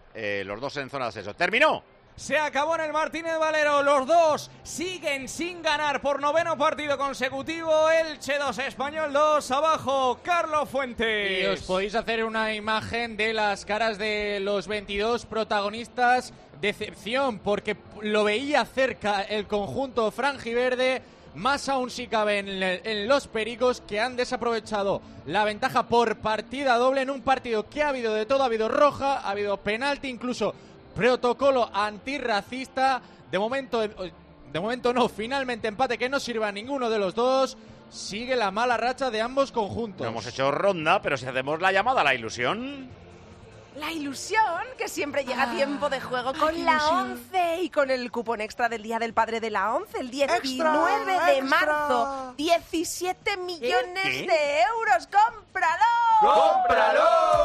Los dos en zona de ascenso. ¡Terminó! Se acabó en el Martínez Valero. Los dos siguen sin ganar por noveno partido consecutivo. Elche 2, Español 2. Abajo, Carlos Fuentes. Y os podéis hacer una imagen de las caras de los 22 protagonistas. Decepción, porque lo veía cerca el conjunto franjiverde. Más aún si cabe en los Pericos, que han desaprovechado la ventaja por partida doble en un partido que ha habido de todo. Ha habido roja, ha habido penalti, incluso protocolo antirracista. De momento no, finalmente empate que no sirve a ninguno de los dos. Sigue la mala racha de ambos conjuntos. No hemos hecho ronda, pero si hacemos la llamada a la ilusión. La ilusión, que siempre llega a tiempo de juego con la 11 y con el cupón extra del Día del Padre de la 11, el 19 de marzo. 17 millones de euros. ¡Cómpralo! ¡Cómpralo!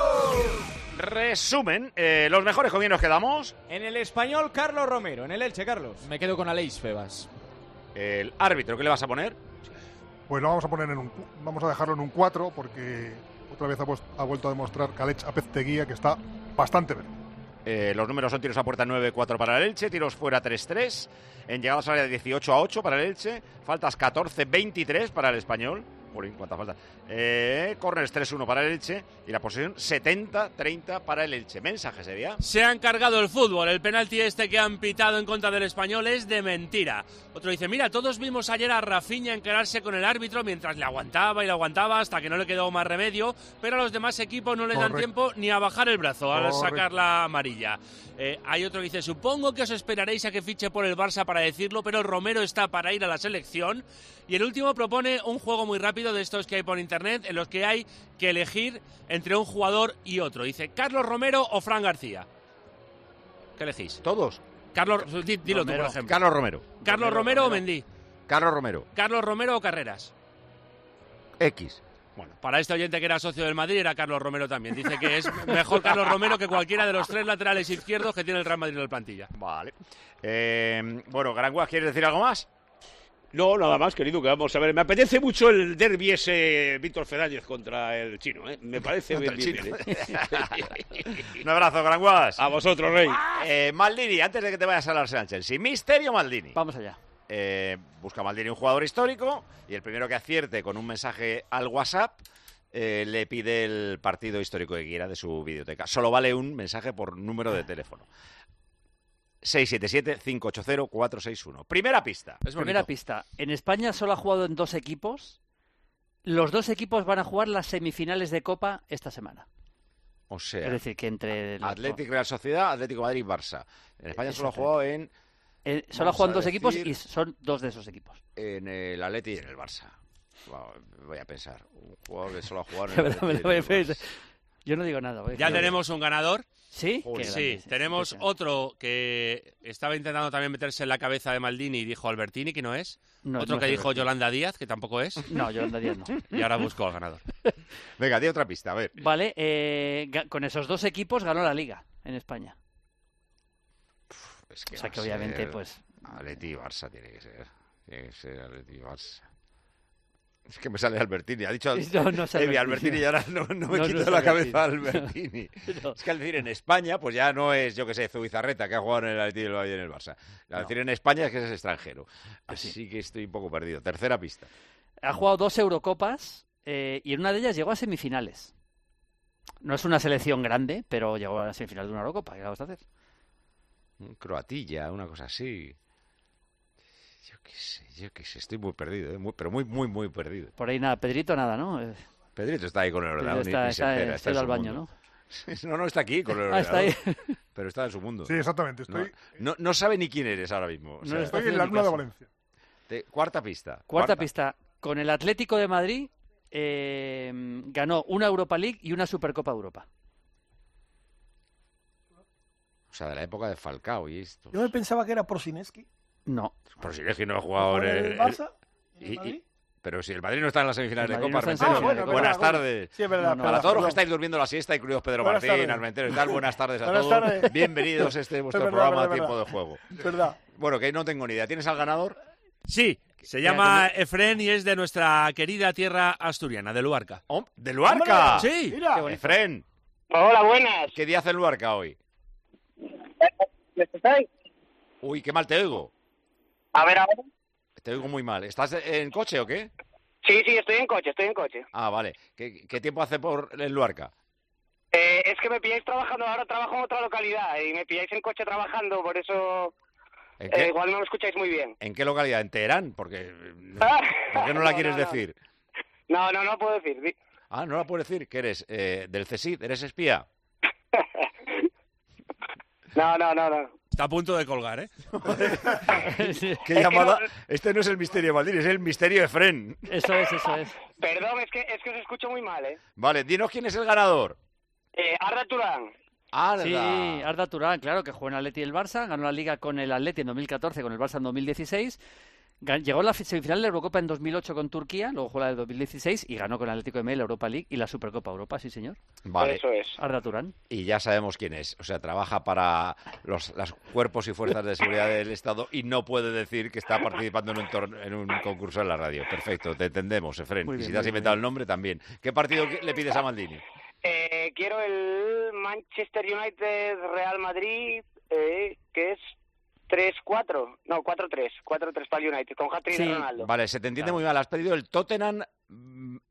Resumen, los mejores con quién nos quedamos. En el Español, Carlos Romero. En el Elche, Carlos. Me quedo con Aleix Febas. El árbitro, ¿qué le vas a poner? Pues lo vamos a poner vamos a dejarlo en un 4 porque otra vez ha vuelto a demostrar Calech Apezteguía que está bastante bien. Los números son tiros a puerta 9-4 para el Elche, tiros fuera 3-3, en llegadas al área 18-8 para el Elche, faltas 14-23 para el Español. Jolín, cuánta falta. Corners 3-1 para el Elche y la posesión 70-30 para el Elche. Mensaje sería. Se han cargado el fútbol. El penalti este que han pitado en contra del Español es de mentira. Otro dice, mira, todos vimos ayer a Rafinha encararse con el árbitro mientras le aguantaba y le aguantaba hasta que no le quedó más remedio, pero a los demás equipos no le dan tiempo ni a bajar el brazo al sacar la amarilla. Hay otro que dice, supongo que os esperaréis a que fiche por el Barça para decirlo, pero Romero está para ir a la selección. Y el último propone un juego muy rápido de estos que hay por internet, en los que hay que elegir entre un jugador y otro. Dice, ¿Carlos Romero o Fran García? ¿Qué elegís? Todos. Carlos, dilo Romero. tú, por ejemplo. Carlos Romero. ¿Carlos Romero o Mendy? Carlos Romero. ¿Carlos Romero o Carreras? X. Bueno, para este oyente que era socio del Madrid era Carlos Romero también. Dice que es mejor Carlos Romero que cualquiera de los 3 laterales izquierdos que tiene el Real Madrid en la plantilla. Vale. Bueno, Garanguas, ¿quieres decir algo más? No, nada más, querido, que vamos a ver. Me apetece mucho el derbi ese Víctor Fernández contra el chino, ¿eh? Me parece bien. Un abrazo, Garanguas. A vosotros, Rey. Maldini, antes de que te vayas al Arsenal Chelsea. Misterio Maldini. Vamos allá. Busca Maldini un jugador histórico y el primero que acierte con un mensaje al WhatsApp le pide el partido histórico que quiera de su videoteca. Solo vale un mensaje por número de teléfono. 677-580-461. Primera pista. Primera pista. En España solo ha jugado en 2 equipos. Los 2 equipos van a jugar las semifinales de Copa esta semana. O sea, es decir, que entre... Atlético Real Sociedad, Atlético Madrid y Barça. En España solo ha jugado en... solo ha jugado en 2 equipos y son 2 de esos equipos. En el Atleti y en el Barça. Voy a pensar. Un jugador que solo ha jugado en el Atleti. Yo no digo nada. Ya tenemos un ganador. ¿Sí? Sí, tenemos otro que estaba intentando también meterse en la cabeza de Maldini y dijo Albertini, que no es. Otro que dijo Yolanda Díaz, que tampoco es. No, Yolanda Díaz no. Y ahora busco al ganador. Venga, di otra pista, a ver. Vale, con esos 2 equipos ganó la Liga en España. Es que o sea que obviamente, pues... Atleti y Barça tiene que ser. Tiene que ser Atleti y Barça. Es que me sale Albertini. Ha dicho Albertini y ahora no me quito de la cabeza Albertini. No. Es que al decir en España, pues ya no es, yo que sé, Zubizarreta, que ha jugado en el Atleti y en el Barça. Al decir en España es que es extranjero. Así que estoy un poco perdido. Tercera pista. Ha jugado 2 Eurocopas y en una de ellas llegó a semifinales. No es una selección grande, pero llegó a la semifinal de una Eurocopa. ¿Qué vamos a hacer? Croatilla, una cosa así. Yo qué sé, estoy muy perdido, pero muy perdido. Por ahí nada, Pedrito nada, ¿no? Pedrito está ahí con el ordenador, está está al baño, mundo. ¿no? No, está aquí con el ordenador. Está ahí. Pero está en su mundo. Sí, exactamente. No sabe ni quién eres ahora mismo. O sea, estoy en la luna de Valencia. Cuarta pista. Cuarta pista. Con el Atlético de Madrid ganó una Europa League y una Supercopa de Europa. O sea, de la época de Falcao y esto. Yo me pensaba que era Prosineski. No. Prosineski no ha jugado en el Barça. Pero si el Madrid no está en las semifinales de Copa, buenas tardes. Sí, es verdad. Para todos los que estáis durmiendo la siesta, incluidos Pedro Martín, Armentero y tal, buenas tardes a todos. Tardes. Bienvenidos a vuestro programa Tiempo de Juego. Verdad. Bueno, que no tengo ni idea. ¿Tienes al ganador? Sí, se llama Efrén y es de nuestra querida tierra asturiana, de Luarca. Oh, ¿de Luarca? Sí. Efrén. Hola, buenas. ¿Qué día hace en Luarca hoy? ¿Me escucháis? Uy, qué mal te oigo. A ver, ahora. Te oigo muy mal. ¿Estás en coche o qué? Sí, estoy en coche. Ah, vale. ¿Qué tiempo hace por el Luarca? Es que me pilláis trabajando, ahora trabajo en otra localidad y me pilláis en coche trabajando, por eso igual no me escucháis muy bien. ¿En qué localidad? ¿En Teherán? ¿Por qué no la quieres decir? No puedo decir. Ah, ¿no la puedes decir? ¿Qué eres? ¿Del CSIC? ¿Eres espía? No. Está a punto de colgar, ¿eh? ¿Qué llamada? Este no es el misterio de Maldini, es el misterio de Efrén. Eso es. Perdón, es que os escucho muy mal, ¿eh? Vale, dinos quién es el ganador. Arda Turán. Sí, Arda Turán, claro, que jugó en el Atleti y el Barça, ganó la Liga con el Atleti en 2014, con el Barça en 2016, llegó a la semifinal de la Eurocopa en 2008 con Turquía, luego jugó la de 2016 y ganó con el Atlético de Madrid la Europa League y la Supercopa Europa, sí señor. Vale. Eso es. Arda Turán. Y ya sabemos quién es, o sea, trabaja para los cuerpos y fuerzas de seguridad del Estado y no puede decir que está participando en un concurso en la radio. Perfecto, te entendemos, Efrén. Y si te has inventado el nombre, también. ¿Qué partido le pides a Maldini? Quiero el Manchester United Real Madrid, que es 3-4, no, 4-3 para el United, con hat-trick de Ronaldo. Vale, se te entiende muy mal. Has pedido el Tottenham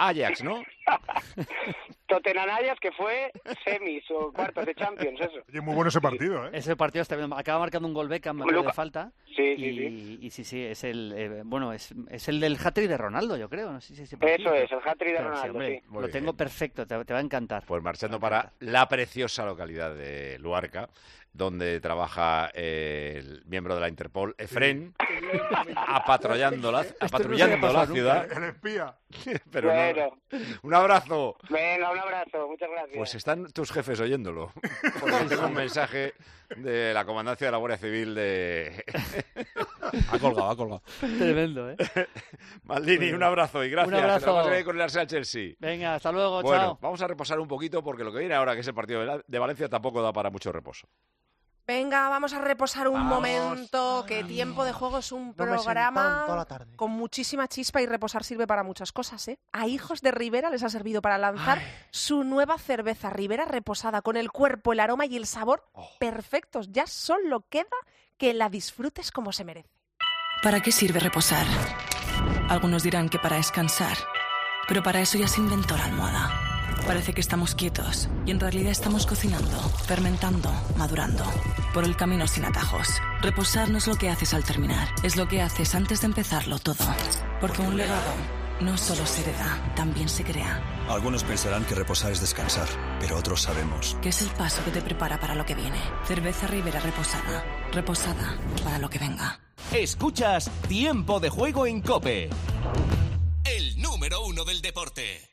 Ajax, ¿no? Tottenham Ajax, que fue semis o cuartos de Champions, eso. Oye, muy bueno ese partido, ¿eh? Ese partido está bien. Acaba marcando un gol Beckham de falta. Sí, y sí, es el es el del hat-trick de Ronaldo, yo creo. No sé si eso es, el hat-trick de Ronaldo, sí, hombre, sí. Lo tengo perfecto, te va a encantar. Pues marchando para la preciosa localidad de Luarca, donde trabaja el miembro de la Interpol, Efrén, apatrullando la ciudad. El espía. Pero bueno. Un abrazo. Venga, un abrazo, muchas gracias. Pues están tus jefes oyéndolo. Porque tengo un mensaje de la Comandancia de la Guardia Civil de... Ha colgado. Tremendo, ¿eh? Maldini, un abrazo y gracias. Un abrazo. Que te vamos a ir con el Arsenal Chelsea. Venga, hasta luego, bueno, chao. Vamos a reposar un poquito porque lo que viene ahora, que es el partido de Valencia, tampoco da para mucho reposo. Venga, vamos a reposar un momento, que Tiempo de Juego es un programa con muchísima chispa y reposar sirve para muchas cosas, ¿eh? A Hijos de Ribera les ha servido para lanzar su nueva cerveza Ribera reposada, con el cuerpo, el aroma y el sabor perfectos. Ya solo queda que la disfrutes como se merece. ¿Para qué sirve reposar? Algunos dirán que para descansar, pero para eso ya se inventó la almohada. Parece que estamos quietos y en realidad estamos cocinando, fermentando, madurando. Por el camino sin atajos. Reposar no es lo que haces al terminar, es lo que haces antes de empezarlo todo. Porque un legado no solo se hereda, también se crea. Algunos pensarán que reposar es descansar, pero otros sabemos que es el paso que te prepara para lo que viene. Cerveza Ribera reposada. Reposada para lo que venga. Escuchas Tiempo de Juego en COPE. El número 1 del deporte.